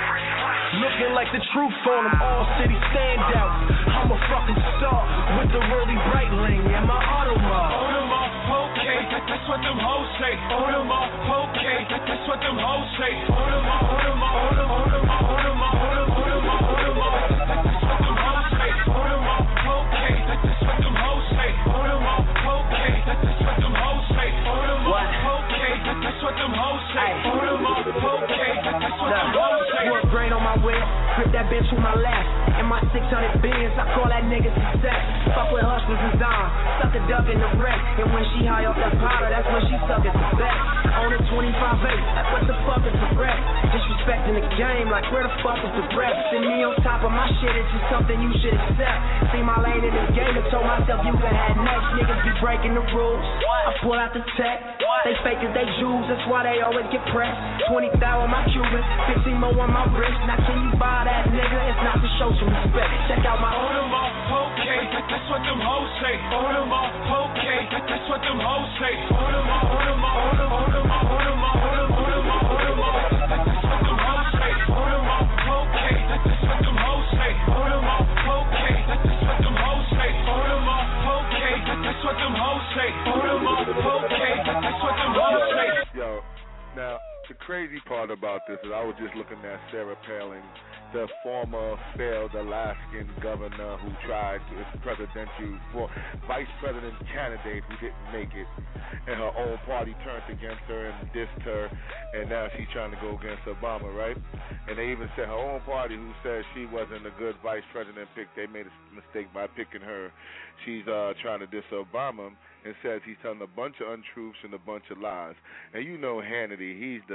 Looking like the truth on him, all city standout. I'm a fucking star with the Rollie Breitling and my Audemars. Order them off cocaine, that's what them hoes say. Order them off cocaine, that's what them hoes say. Order them off, order them off, order them off, order them off, order them off, order them off, order them off. That's what them hoes say. Order them off cocaine, that's what them hoes say. Order them off cocaine, that's what them hoes say. Order them off cocaine, that's what them hoes say. Order them off cocaine, that's what them hoes say. Work grain on my wheel, grip that bitch with my left. In my six hundred bins, I call that nigga success. Fuck with hustlers and Don, suck a duck in the wreck. And when she high off that powder, that's when she suck at the best. On a twenty-five eight, that's what the fuck is the rest. Disrespecting the game, like where the fuck is the rest? And me on top of my shit, it's just something you should accept. See my lane in this game and told myself you could have next. Niggas be breaking the rules. I pull out the tech, they fake as they Jews, that's why they always get pressed. twenty thousand on my Cuban, fifteen more on my wrist. Now can you buy that nigga? It's not to show some respect. Check out my Order them off cocaine, that's what them hoes say. Order them off cocaine, that's what them hoes say. Order them off, order them off, order them off, order them off, order them off, order them off, order them off. That's what them hoes say. Order them off cocaine, that's what them hoes say. Order them off cocaine, that's what them hoes say. Order them off cocaine, that's what them hoes say. Order them off cocaine, that's what them hoes say. Yo, now the crazy part about this is I was just looking at Sarah Palin, the former failed Alaskan governor who tried to presidential for vice president candidate who didn't make it, and her own party turned against her and dissed her, and now she's trying to go against Obama, right? And they even said her own party, who said she wasn't a good vice president pick, they made a mistake by picking her. She's uh, trying to diss Obama and says he's telling a bunch of untruths and a bunch of lies. And you know Hannity, he's the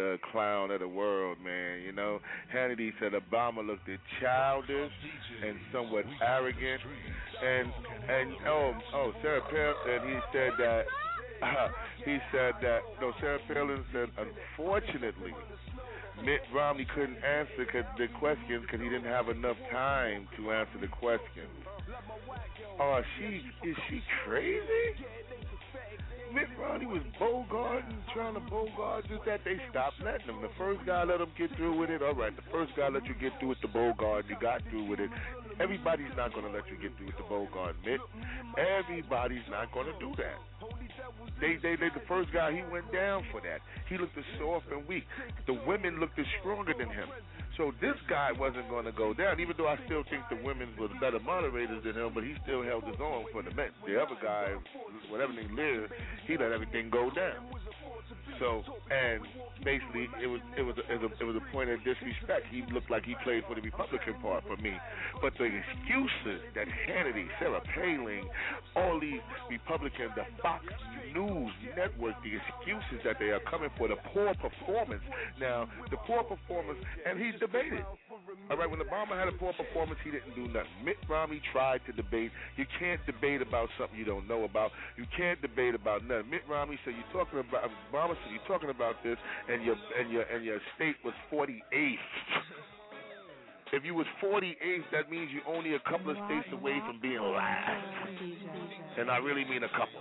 the clown of the world, man. You know, Hannity said Obama looked childish and somewhat arrogant, and and oh oh Sarah Palin, he said that uh, he said that no Sarah Palin said unfortunately Mitt Romney couldn't answer the questions because he didn't have enough time to answer the questions. Oh, she is she crazy? Mitt Romney was bogarting, trying to bogart, just that they stopped letting him. The first guy let him get through with it. All right, the first guy let you get through with the bogart, you got through with it. Everybody's not going to let you get through with the bogart, Mitt. Everybody's not going to do that. They, they, they, the first guy, he went down for that. He looked as soft and weak. The women looked as stronger than him. So this guy wasn't going to go down, even though I still think the women were better moderators than him, but he still held his own for the men. The other guy, whatever they lived, he let everything go down. So, and basically, it was it was a, it was a, it was a point of disrespect. He looked like he played for the Republican part for me. But the excuses that Hannity, Sarah Palin, all these Republicans, the Fox News Network, the excuses that they are coming for, the poor performance. Now, the poor performance, and he debated. All right, when Obama had a poor performance, he didn't do nothing. Mitt Romney tried to debate. You can't debate about something you don't know about. You can't debate about nothing. Mitt Romney said, "You're talking about Obama said you're talking about this, and your and your and your state was forty-eighth. If you was forty-eighth, that means you're only a couple of states away from being last, and I really mean a couple."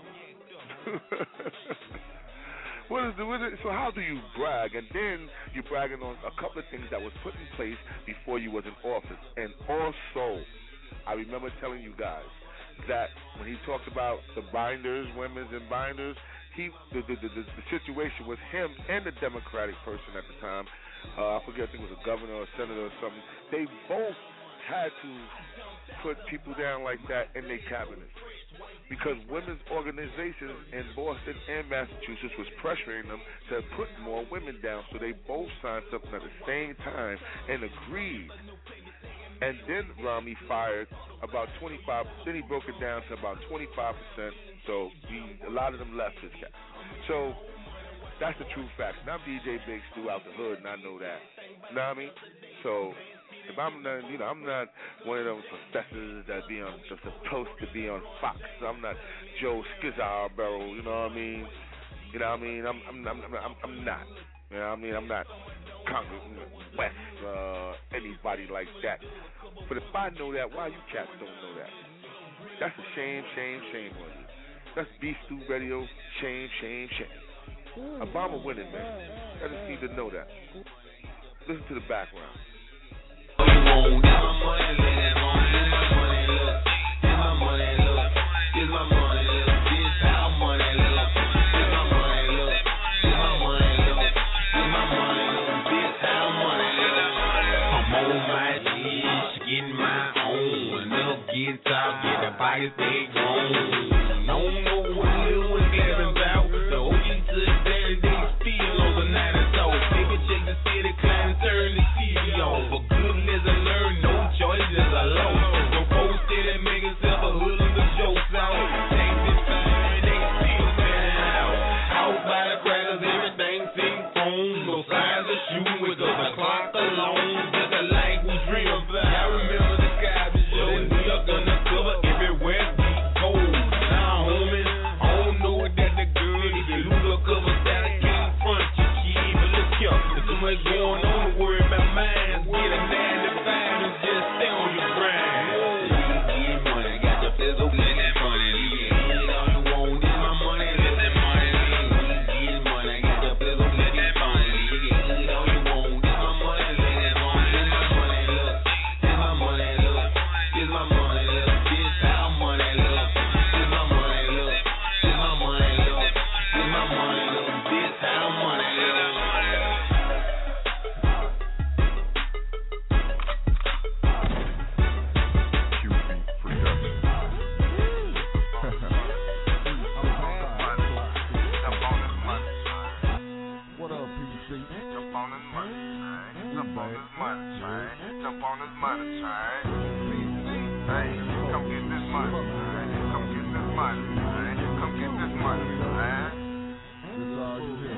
What is the, what is, so how do you brag? And then you're bragging on a couple of things that was put in place before you was in office. And also, I remember telling you guys that when he talked about the binders, women's and binders, he the the, the, the situation was him and the Democratic person at the time. Uh, I forget, I think it was a governor or a senator or something. They both had to put people down like that in their cabinets, because women's organizations in Boston and Massachusetts was pressuring them to put more women down. So they both signed something at the same time and agreed. And then Romney fired about twenty-five percent. Then he broke it down to about twenty-five percent. So he, a lot of them left his cap. So that's the true fact. And I'm D J Big Stu out the hood, and I know that. You know what I mean? So if I'm not, you know, I'm not one of those professors that be on, that's supposed to be on Fox. I'm not Joe Scarborough. You know what I mean? You know what I mean? I'm, I'm, I'm, I'm, I'm not. You know what I mean? I'm not Congress West, uh, anybody like that. But if I know that, why you cats don't know that? That's a shame, shame, shame on you. That's B Stu Radio. Shame, shame, shame. Obama winning, man. I just need to know that. Listen to the background.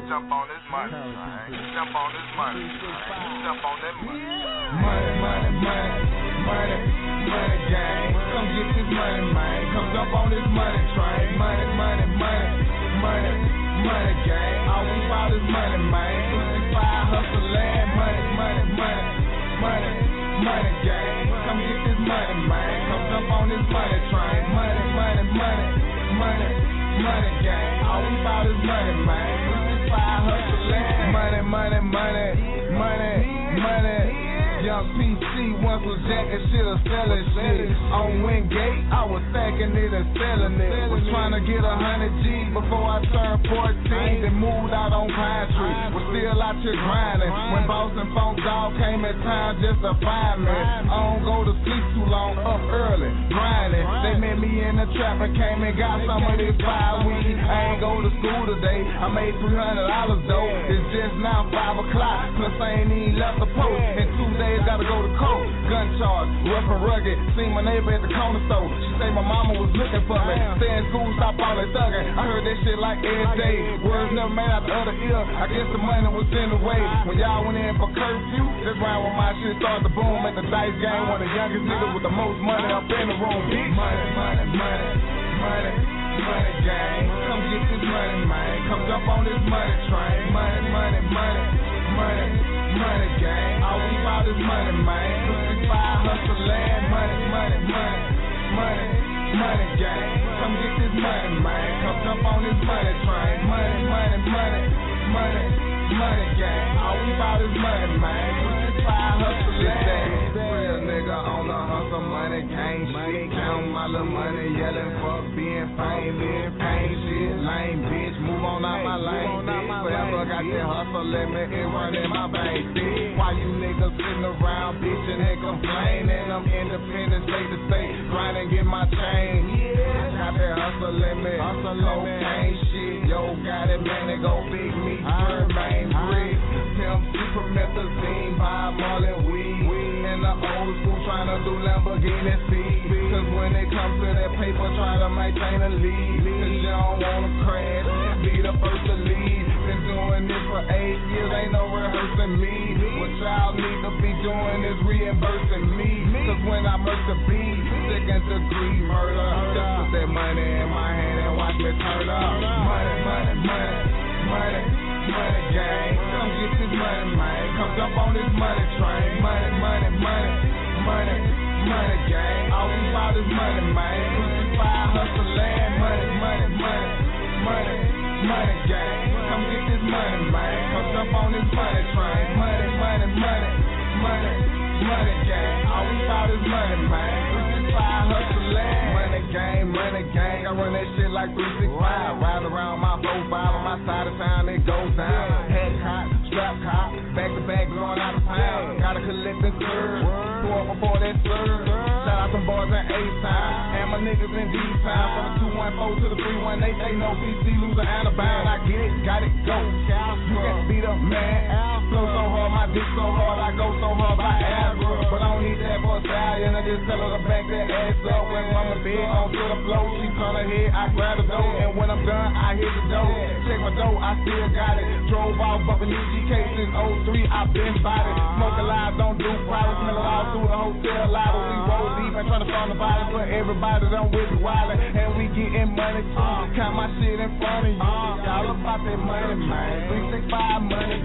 jump on this money, right? Jump on this money, right? Jump on that money. Money, money, money, money, money, gang. Come get this money, man. Come jump on this money train. Money, money, money, money, money, gang. All we about is money, man. sixty-five hustle land. Money, money, money, money, money, gang. Come get this money, man. Come jump on this money train. Money, money, money, money, money, gang. All we about is money, man. sixty-five hustle land. Money, money, money, money, money. Young P C once was jacking shit or selling shit. On Wingate, I was stacking it and selling it. Was trying to get a hundred G before I turned fourteen. Then moved out on Pine Tree. Was still out here grinding. When Boston Funk Dog came in town just to find me. I don't go to sleep too long, up early, grinding. They met me in the trap and came and got some of this fire weed. I ain't go to school today. I made three hundred dollars though. It's just now five o'clock. Plus I ain't even left the post. In two days gotta go to court. Gun charge, rough and rugged. Seen my neighbor at the corner store. She say my mama was looking for me. Stay in school, stop all that thugging. I heard that shit like every day. Words never made out the other ear. I guess the money was in the way. When y'all went in for curfew, that's round when my shit started to boom. At the dice game, one of the youngest niggas with the most money up in the room. Money, money, money, money, money, gang. Come get this money, man. Come jump on this money train. Money, money, money, money, money, gang. All we about is money, man. sixty-five hustle land. Money, money, money, money, money, gang. Come get this money, man. Come jump on this money train. Money, money, money, money, money, gang. All we about is money, man. sixty-five hustle land. Real nigga on the hustle, money can't shit. Count my little money, yelling fuck being famous. Ain't shit, lame bitch. Move on out my lane, bitch. Forever got that hustle limit, it run in my veins, bitch. Why you niggas sitting around bitching and complaining? I'm independent, state to state, grinding, get my chain. Got that hustle limit, hustle cocaine shit. Yo, got it, man, they go big meat, remain brick. Pimp, supermethazine, buy Marlin weed. In the old school, trying to do Lamborghini speed. Cause when it comes to that paper, try to maintain a lead. Cause you don't wanna crash, be the first to lead. Been doing this for eight years, ain't no rehearsing me. What y'all need to be doing is reimbursing me. Cause when I murk the beat, second degree murder. Just put that money in my hand and watch me turn up. Money, money, money, money, money, gang. Come get this money, man. Come jump on this money train. Money, money, money, money, money, gang. All we about is money, man. sixty-five hustle land. Money, money, money, money, money, gang. Come get this money, man. Come jump on this money train. Money, money, money, money, money, gang. All we about is money, man. sixty-five hustle land. Money gang, money gang. I run that shit like three sixty-five. Ride around my four five on my side of town, it goes down. Head cop, strap cop, back to back going out of town. Gotta collect the serve, pour up before that serve. Shout out some boys in A-Time, and my niggas in D-Time. From the two one four to the three one eight, they know P C loser and a bound. I get it, got it, go. You can beat up, man. Flow so hard, my dick so hard, I go so hard by Asbro. But I don't need that for a stallion, I just tell her to back that ass up. When from the bed onto the floor, she turn her head, I grab the dough. And when I'm done, I hit the dough. Check my dough, I still got it. Drove off up in U G K since oh three, I been spotted. Smoke alive, don't do private, smell it all through the hotel lobby. We roll deep and trying to find the violence for everybody that with me wildin'. And we getting money too. Count my shit in front of you. Y'all about that money, man. three sixty-five money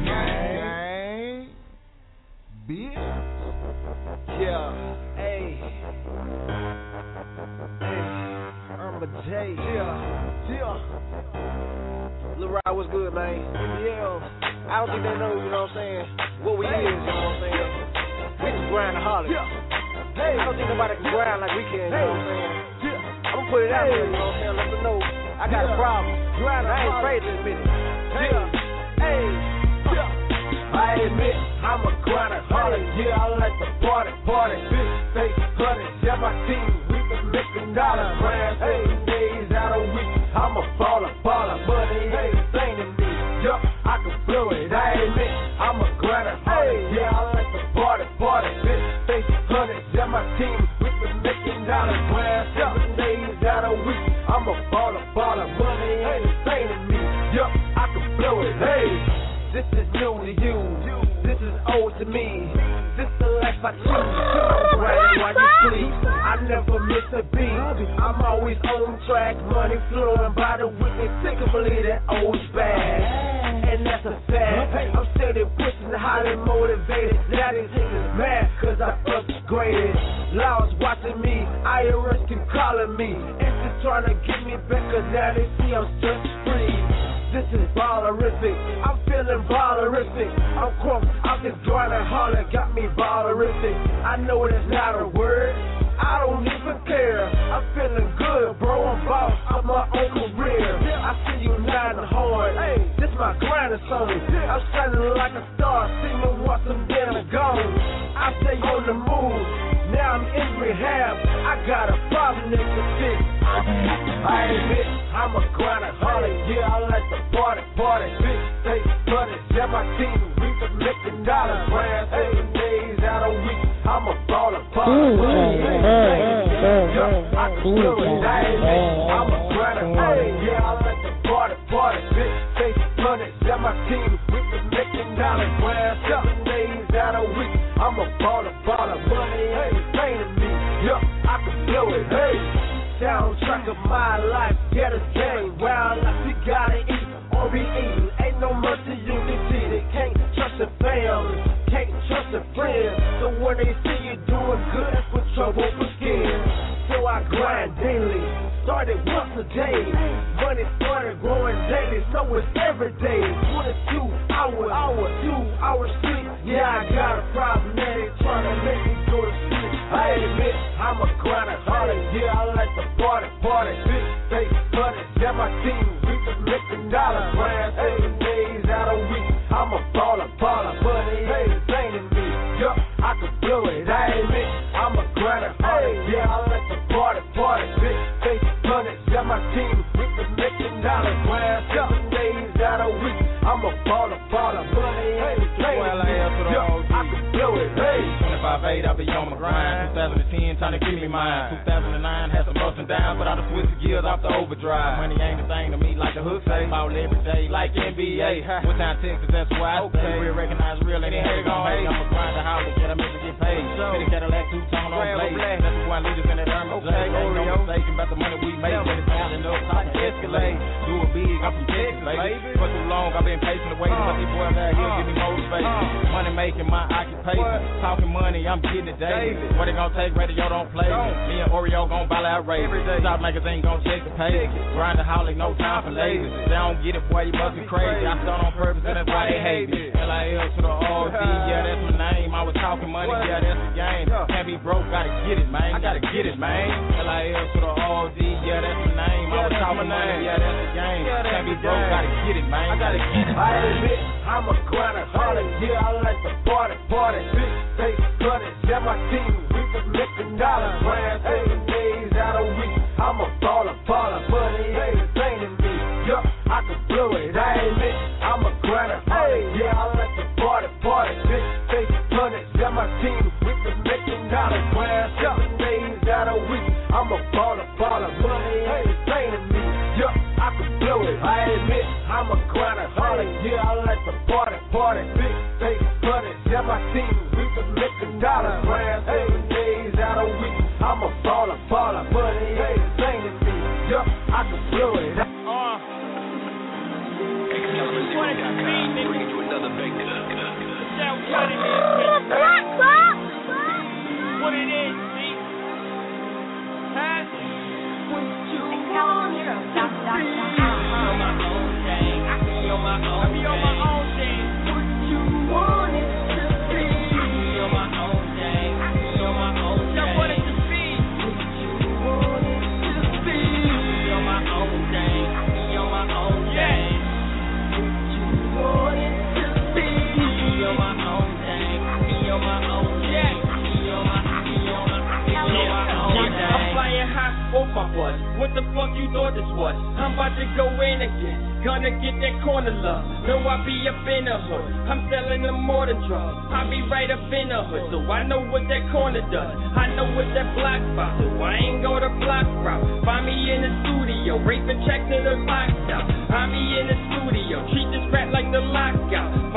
gang. Bitch. Yeah, hey. Hey, I'm a J. Yeah, yeah. Lil Rod, what's good, man? M B L. I don't think they know, you know what I'm saying, what we is, you know what I'm saying? We just grind the holler. Yeah. Hey, I don't think nobody can grind like we can, you know what I'm saying? Yeah. I'm gonna put it out there, you know what I'm saying? Let them know I got yeah. a problem. Grind, I ain't afraid of this bitch. Yeah. Hey. Yeah. I admit I'm a grinder, harder, yeah, I like to party, party, bitch, stay hunted, yeah, my team, we been making dollars, grand, hey, days out of week, I'm a baller, baller, money ain't the same to me, yup, I can blow it, I admit I'm a grinder, harder, yeah, I like to party, party, bitch, stay hunted, yeah, my team, we been making dollars, grand, seven days out of week, I'm a baller, baller, money ain't the same to me, yup, I can blow it, hey. This is new to you. This is old to me. This the life I choose. I'm grinding while you sleep. I never miss a beat. I'm always on track. Money flowing by the week. They sick of believe that old's bad. And that's a fact. I'm steady pushing, highly motivated. Now these niggas mad cause I upgraded. Laws watching me. I R S keep calling me. It's just trying to get me back cause now they see I'm stress free. This is ballerific, I'm feeling ballerific. I'm crunk, I'm just grinding hard, it got me ballerific. I know that's not a word, I don't even care. I'm feeling good, bro, I'm boss of my own career. I see you nodding hard, hey, this my grinding song. I'm shining like a star, see me once I'm dead and gone. I stay on the move, now I'm in rehab. I got a problem that can fix. I admit, I'm a grinder, holly, yeah, I like to party, party, big state, money, yeah, my team, we can make the dollar, grand, eight days out a week, I'm a baller, baller, yeah, I can do it, I admit, I'm a grinder, hey, yeah, I like to party, party, big state, money, yeah, my team, we can make the dollar, grand, seven days out a week, I'm a baller, baller, money, hey, pain to me, yeah, I can do it, hey. Soundtrack of my life, get a game. Wild life, you gotta eat or be eaten. Ain't no mercy, you can see it. Can't trust your family, can't trust your friends. So when they see you doing good, that's when trouble begins. So I grind daily, started once a day. Money started growing daily, so it's every day. twenty-two hours, hour, two hours sleep. Yeah, I got a problem, man. They trying to make me go to sleep. I admit, I'm a grinder, harder. Yeah, I like to party, party. Big face, money, yeah, my team. We can make the dollar, grand, eight days out a week. I'm a baller, baller, money, hey, paying me. Yup, I can blow it. I admit, I'm a grinder, harder. Yeah, I like to party, party. Big face, money, yeah, my team. We can make the dollar, grand, seven days out a week. I'm a baller, baller, money, hey, paying me. Yup, I can blow it, hey. twenty-five eight, I be on my grind. two thousand ten, trying to give me mine. two thousand nine, had some ups and downs, but I done switched the gears off the overdrive. Money ain't a thing to me like the hook say. Ball every day like N B A. What time Texas, that's why I stay. Real recognize real, and it ain't gon' hate. I'm a grinder, holler, get a to get paid. Fitty Cadillac, two tone on blade. That's the one leaders in that Hermes. Okay, ain't no mistake about the money we make. Let it down and up, top to escalate. Do it big, I'm from Texas, baby. For too long, I've been patient waiting, but these boys out here give me motivation. Money making my occupation. Talking money, I'm getting it daily. What they gon' take, radio don't play. Me and Oreo gon' ball out race. Stop magazine gon' check the page. Grind the holic, no time for lazy. They don't get it, boy, you must be crazy. I start on purpose, and that's why they hate me. L I L to the O D, yeah, that's my name. I was talking money, yeah, that's the game. Can't be broke, gotta get it, man. I gotta get it, man. L I L to the O D, yeah, that's my name. I was talking money, yeah, that's the game. Can't be broke, gotta get it, man. I gotta get it. I admit, I'm a grinder, harder. Yeah, I like to party, party. Big face, money, yeah, my team. We can make the dollar, grand, eight days out a week. I'm a baller, baller, money ain't a thing to me. Yup, I can blow it. I admit, I'm a grinder, harder. Yeah, I like to party, party. Big face, money, yeah, my team. We can make the dollar, grand, seven days out a week. I'm a baller, baller, money ain't a thing to me. Yup, I can blow it. I admit, I'm a grinder, harder. Yeah, I like to party, party. Big face, money, yeah, my team. We can make the dollar, grand, eight days out a week. I'm a baller, baller, money ain't a thing to me. Yup, I can blow it. Uh. Bring it to another banger. What it is, see? Huh? What you want it to be? On my own thing. I be on my own thing. I be on my own thing. What you want it to be? I be on my own thing. I be on my own thing. Now what it to be? What you want it to be? I be on my own thing. I be on my own thing. What you want it to be? I be on my own thing. I be on my own thing. I be on my, I be on my, I be on my own thing. I'm flying high off my butt. What the fuck you thought this was? I'm about to go in again. Gonna get that corner love. Know I be up in the hood. I'm selling them more than drugs. I be right up in the hood, so I know what that corner does. I know what that block spot, so I ain't go to block route. Find me in the studio, raping checks to the locked out. I be in the studio, treat this rat like the lockout.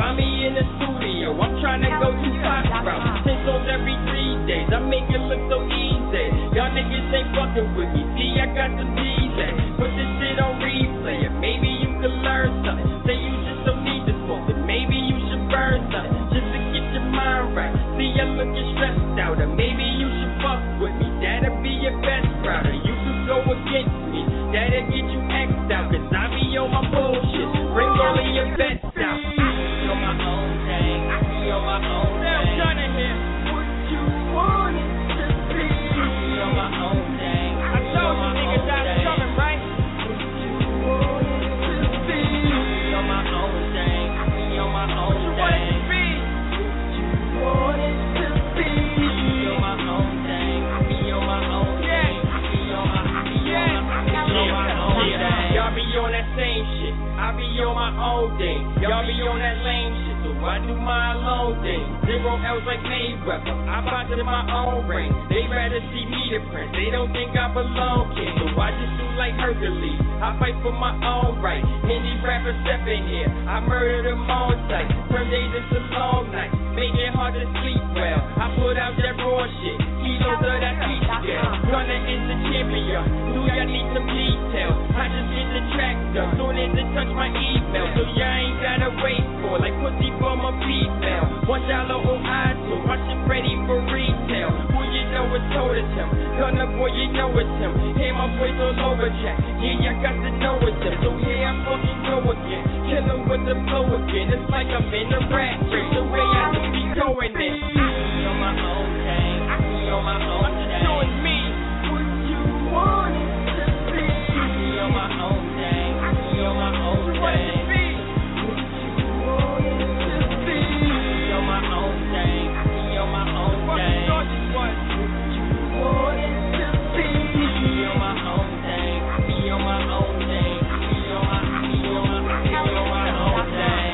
my own thing. Done it here. What you want it to be. Me on my own thing. I told you niggas that's coming, right? What you want it to be. Me on my own thing. Me on my own thing. What you want it to be. What you want it to be. Me on my own thing. Me on my own thing. Me on my, me on my, me on my own thing. Y'all be on that same shit. I be on my own thing. Y'all be on that lame shit. So I do my own thing. Zero L's like Mayweather. I box in my own ring. They rather see me the prince. They don't think I belong, kid. So I just do like Hercules. I fight for my own right. Any rapper step in here, I murder them on sight. Turn days into long nights. Make it hard to sleep well. I put out that raw shit. Kilos of that beat scale. Gunner is the champion. Do y'all need some detail? I just get the track done. Soon as it touch my email. So y'all ain't gotta wait for like pussy from a female. One dollar on iTunes. My shit ready for retail. Who you know it's told it's him. Gunner boy, you know it's him. Hear my voice all over track. Yeah, y'all got to know it's him. So here I fucking go again. Kill him with the flow again. It's like I'm in a rat race. The way I just be going it. Me on my own thing. Me on my own thing. Doing me. What you want it to be. Me on my own thing. Me on my own thing. What it be? What you want it to be. Me on my own thing. Me on my own thing. What you want it to be. Me on my own thing. Me on my own thing. Me on my, me on my, me on my own thing.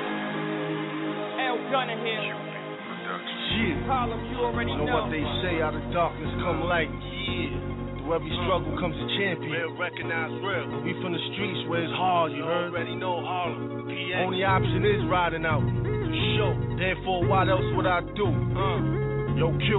L Gunner here. Yeah. Harlem, you already know. know. What they say, out of darkness come light. Yeah. Through every struggle comes a champion. Real, recognize real. We from the streets where it's hard, you heard? Already know Harlem. P A. Only option is riding out. For sure. Therefore, what else would I do? Uh. Yo, Q.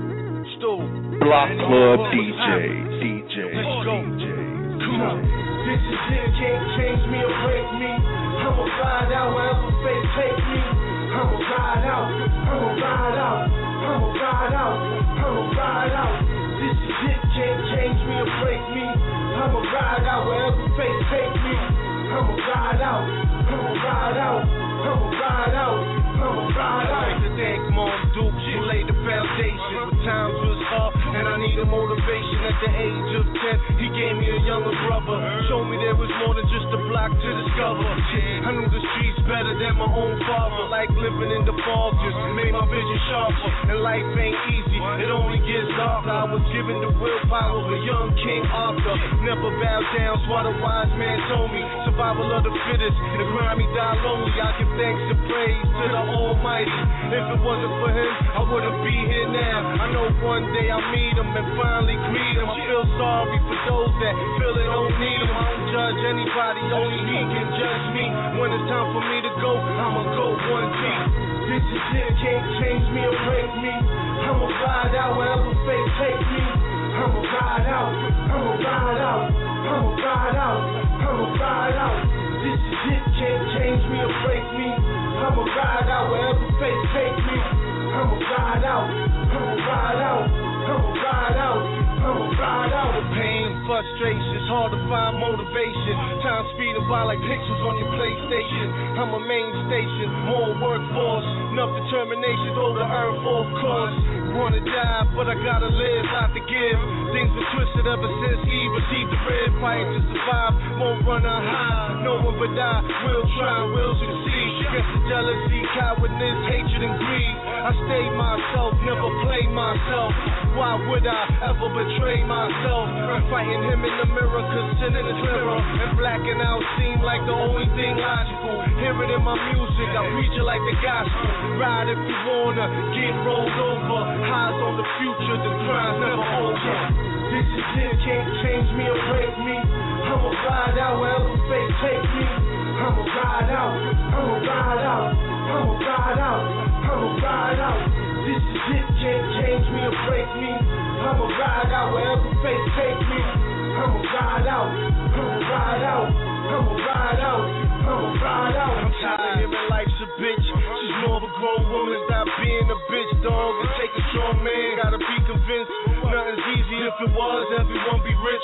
Stu. Block Club D J. D J. Let's go. D J. Come on. This is it, can't change me or break me. I'ma ride out wherever fate take me. I'ma ride out, I'ma ride out, I'ma ride out, I'ma ride out. This is it, can't change me or break me. I'ma ride out wherever fate take me. I'ma ride out, I'ma ride out, I'ma ride out, I'ma ride out. Like the day, come on, Duke, you laid the foundation. When times was hard and I needed motivation at the age of ten, he gave me a younger brother. Showed me there was more than just a block to discover. I knew the streets better than my own father. Like living in the fog just made my vision sharper. And life ain't easy, it only gets darker. I was given the willpower of a young King Arthur. Never bow down, so what a wise man told me. Survival of the fittest, in the grimy die lonely. I give thanks and praise to the Almighty. If it wasn't for him, I wouldn't be here now. I know one day I'll meet him and finally greet him. I feel sorry for those that feel they don't need him. I don't judge anybody, only he can judge me. When it's time for me to go, I'ma go one deep. This is it, can't change me or break me. I'ma ride out wherever fate take me. I'ma ride out, I'ma ride out, I'ma ride out, I'ma ride out. This is it, can't change me or break me. I'ma ride out wherever fate take me. I'ma ride out, I'ma ride out, I'ma ride out, I'ma ride out. The pain, frustrations, hard to find motivation. Time speeding by like pixels on your PlayStation. I'm a main station, more workforce, enough determination, though the earn for course. Wanna die, but I gotta live, not to give. Things been twisted ever since he received the red. Fighting to survive, won't run on high. No one but I will try, will succeed. Guess the jealousy, cowardness, hatred, and greed. I stay myself, never play myself. Why would I ever betray myself? I'm fighting him in the mirror, cause sin is clearer. And blacking out seem like the only thing logical. Hear it in my music, I preach it like the gospel. Ride if you wanna, get rolled over. Highs on the future, the crime's never over. This is it, can't change me or break me. I'ma ride out wherever fate take me. I'ma ride out, I'ma ride out, I'ma ride out, I'ma ride out. This is it, can't change me or break me. I'ma ride out wherever fate take me. I'ma ride out, I'ma ride out, I'ma ride out, I'ma ride out. I'm tired of hearing life's a bitch. She's more of a grown woman, stop being a bitch, dog. And take a strong man, gotta be convinced. Nothing's easy, if it was, everyone be rich. And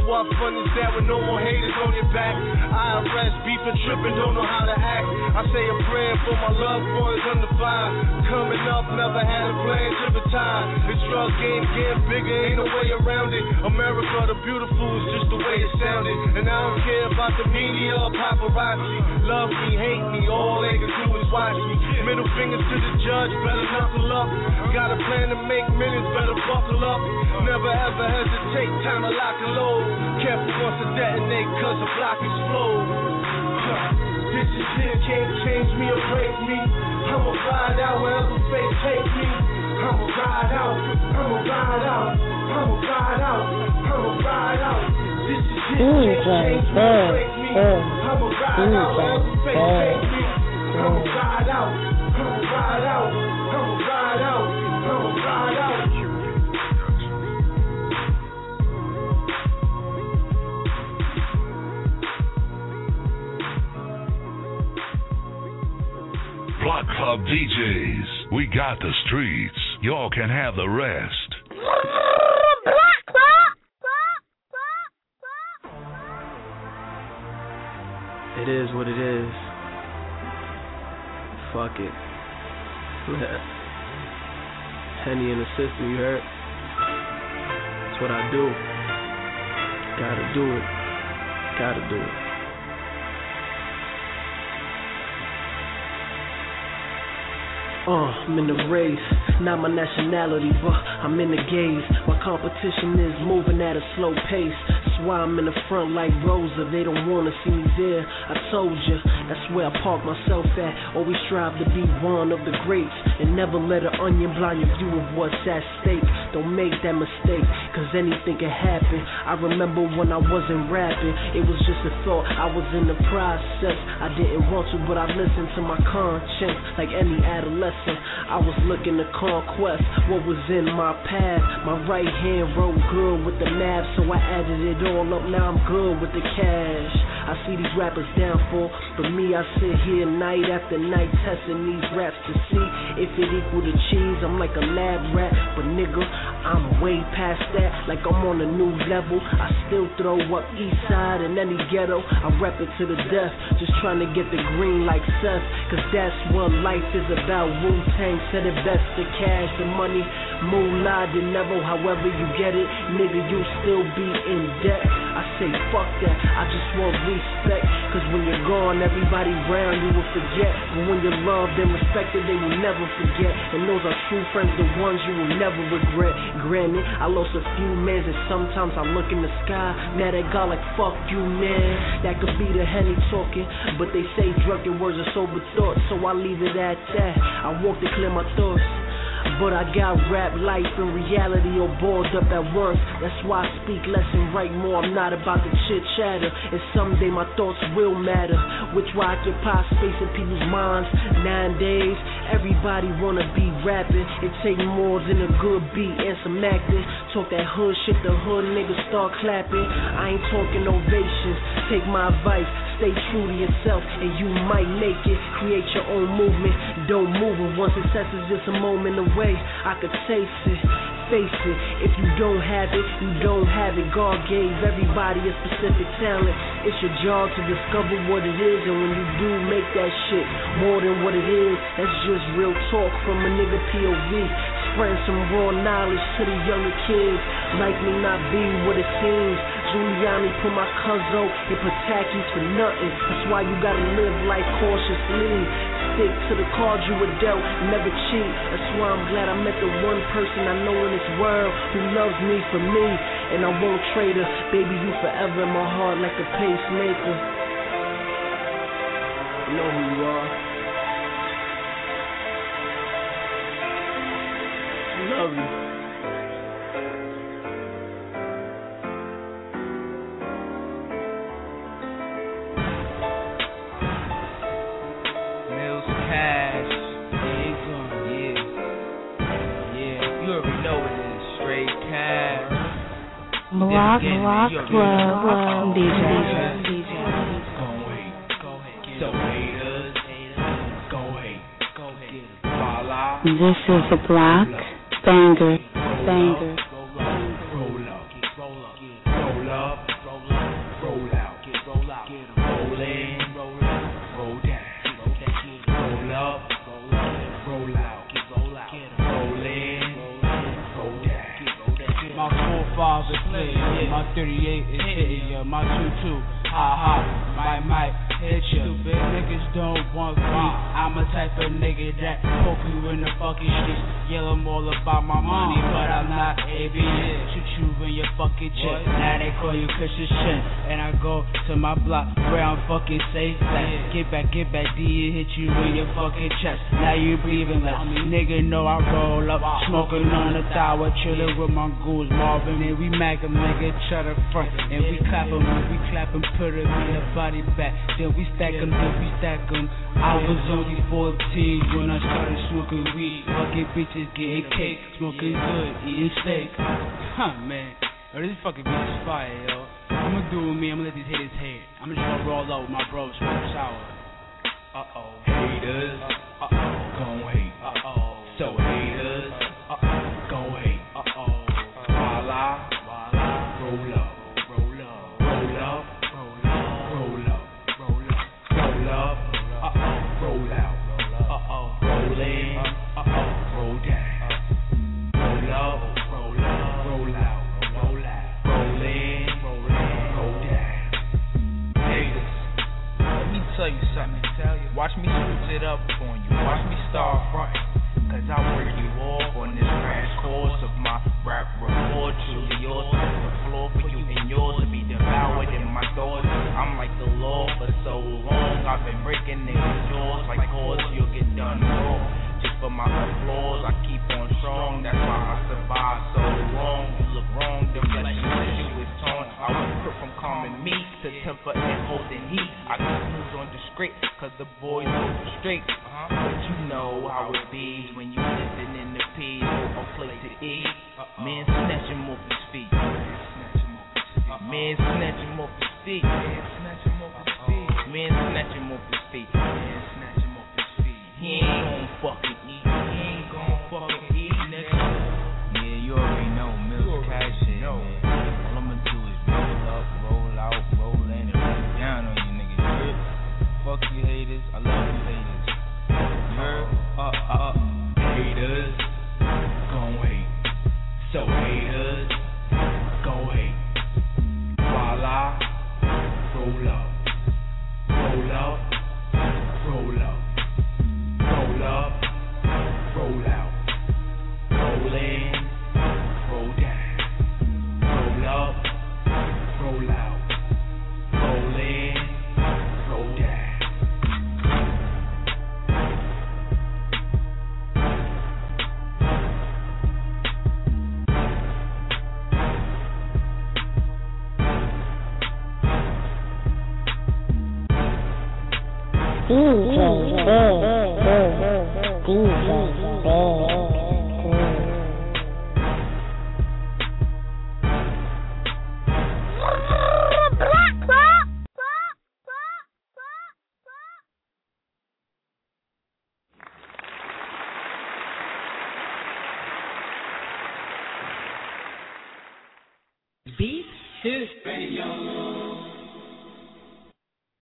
what fun is that with no more haters on your back? I R S beefing, tripping, don't know how to act. I say a prayer for my loved ones under fire. Coming up, never had a plan to retire. The drug game getting bigger, ain't no way around it. America the beautiful is just the way it sounded. And I don't care about the media or paparazzi. Love me, hate me, all they can do is watch me. Middle fingers to the judge, better knuckle up. Got a plan to make millions, better buckle up. Never ever hesitate, time to lock and load. Careful once to detonate, cause the block explode. This is it, can't change me or break me. I'ma ride out wherever fate take me. I'ma ride out, I'ma ride out, I'ma ride out, I'ma ride out. This is it, can't change me or break me. I'ma ride out wherever fate take me. I'ma ride out, I'ma ride out, I'ma ride out, I'ma ride out. Block Club D Js, we got the streets. Y'all can have the rest. It is what it is. Fuck it. Henny in the system, you heard? That's what I do. Gotta do it. Gotta do it. Uh, I'm in the race, not my nationality, but I'm in the gaze. My competition is moving at a slow pace. That's why I'm in the front like Rosa. They don't wanna see me there. I told you, that's where I park myself at. Always strive to be one of the greats, and never let an onion blind your view of what's at stake. Don't make that mistake, cause anything can happen. I remember when I wasn't rapping, it was just a thought, I was in the process. I didn't want to, but I listened to my conscience like any adolescent. I was looking to conquest what was in my path. My right hand wrote good with the math, so I added it all up. Now I'm good with the cash. I see these rappers down for, but me, I sit here night after night testing these raps to see if it equal to cheese. I'm like a lab rat, but nigga, I'm way past that. Like I'm on a new level. I still throw up east side in any ghetto. I rep it to the death, just trying to get the green like Seth, cause that's what life is about. Wu-Tang said invest the cash, the money, moolah, the never, however you get it, nigga, you still be in debt. I say fuck that, I just want respect, cause when you're gone, everybody round you will forget, but when you're loved and respected, they will never forget, and those are true friends, the ones you will never regret. Granted, I lost a few mans, and sometimes I look in the sky, mad at God like fuck you, man. That could be the Henny talking, but they say drunken words are sober thoughts, so I leave it at that. I walk to clear my thoughts, but I got rap life and reality all boiled up at once. That's why I speak less and write more. I'm not about to chit chatter, and someday my thoughts will matter, which why I occupy space in people's minds. Nowadays, everybody wanna be rapping. It take more than a good beat and some acting. Talk that hood shit, the hood niggas start clapping. I ain't talking ovations. Take my advice. Stay true to yourself and you might make it. Create your own movement. Don't move it. Once success is just a moment away. I could taste it. Face it. If you don't have it, you don't have it. God gave everybody a specific talent. It's your job to discover what it is. And when you do make that shit more than what it is, that's just real talk from a nigga P O V. Spreading some raw knowledge to the younger kids. Life may not be what it seems. Giuliani put my cousin in Pataki for nothing. That's why you gotta live life cautiously. Stick to the cards you were dealt, never cheat. That's why I'm glad I met the one person I know in this world who loves me for me, and I won't trade her. Baby, you forever in my heart like a pacemaker. You know who you are. I love you. Block, block, club, D J, D J. This is a block banger, banger. Roll up, roll up, the play. Yeah, my thirty-eight is hitting ya, my two-two, ha ha, might might hit ya. Stupid niggas don't want me. I'm a type of nigga that poke you in the fucking streets. Yell 'em all about my money, but I'm not A B S. Shoot you in your fucking chest. Now they call you Christian Shin, and I go to my block where I'm fucking safe. Like, get back, get back, D hit you in your fucking chest. Now you breathing less. Nigga know I roll up, smoking on the tower, chillin' with my ghouls, Marvin, and we mag 'em, nigga, try to front, and we clap 'em, and we clap 'em, put 'em in the body back, then we stack 'em, then we stack 'em. I was only fourteen when I started smoking weed, fucking bitches getting cake, smoking good, eating steak. Huh, man, yo, this fucking beat is fire, yo. I'ma do with me, I'ma let these haters hate. I'ma just gonna roll up with my bro, smoke sour. Uh-oh. Haters, uh-oh, gon' hate. Uh-oh. So haters, uh-oh, gon' hate. Uh-oh. Voila, voila, roll up, roll up, roll up, roll up, roll up, roll up, roll up, uh-oh, roll out, uh-oh, roll in, uh-oh, roll down, roll up, roll up, roll out, roll out, roll in, roll in, roll down. Haters, let me tell you something. Watch me switch it up on you. Watch me start frontin'. Cause I work you off on this crash course of my rap report. Truly yours, the floor for you and yours to be devoured in my thoughts. I'm like the law for so long. I've been breaking niggas' jaws like cause you'll get done wrong. Just for my applause, I keep on strong. That's why I survive so long. You look wrong, the reflection tissue is torn. I was put from calming me to temper and holding heat. I got moves on the straight, cause the boys know straight. But you know how it be when you sitting in the P or plate to eat. Man snatch him off his feet. Man snatch him off his feet. Man snatch him off his feet. Man snatch him off his feet. Man snatch him off his feet. He ain't gon' fucking eat. He ain't gon' fucking eat, nigga. Yeah, you already know Mills cash shit, man. All I'ma do is roll up, roll out, roll in, and roll down on you niggas. You fuck you haters. I love you haters. You're uh uh haters gon' hate. So haters gon' hate. Voila, roll up, roll up, roll up, roll up, roll out, roll in, roll down, roll up, roll out, roll in, roll down. D J Big, D J Big. Beat Hit Radio.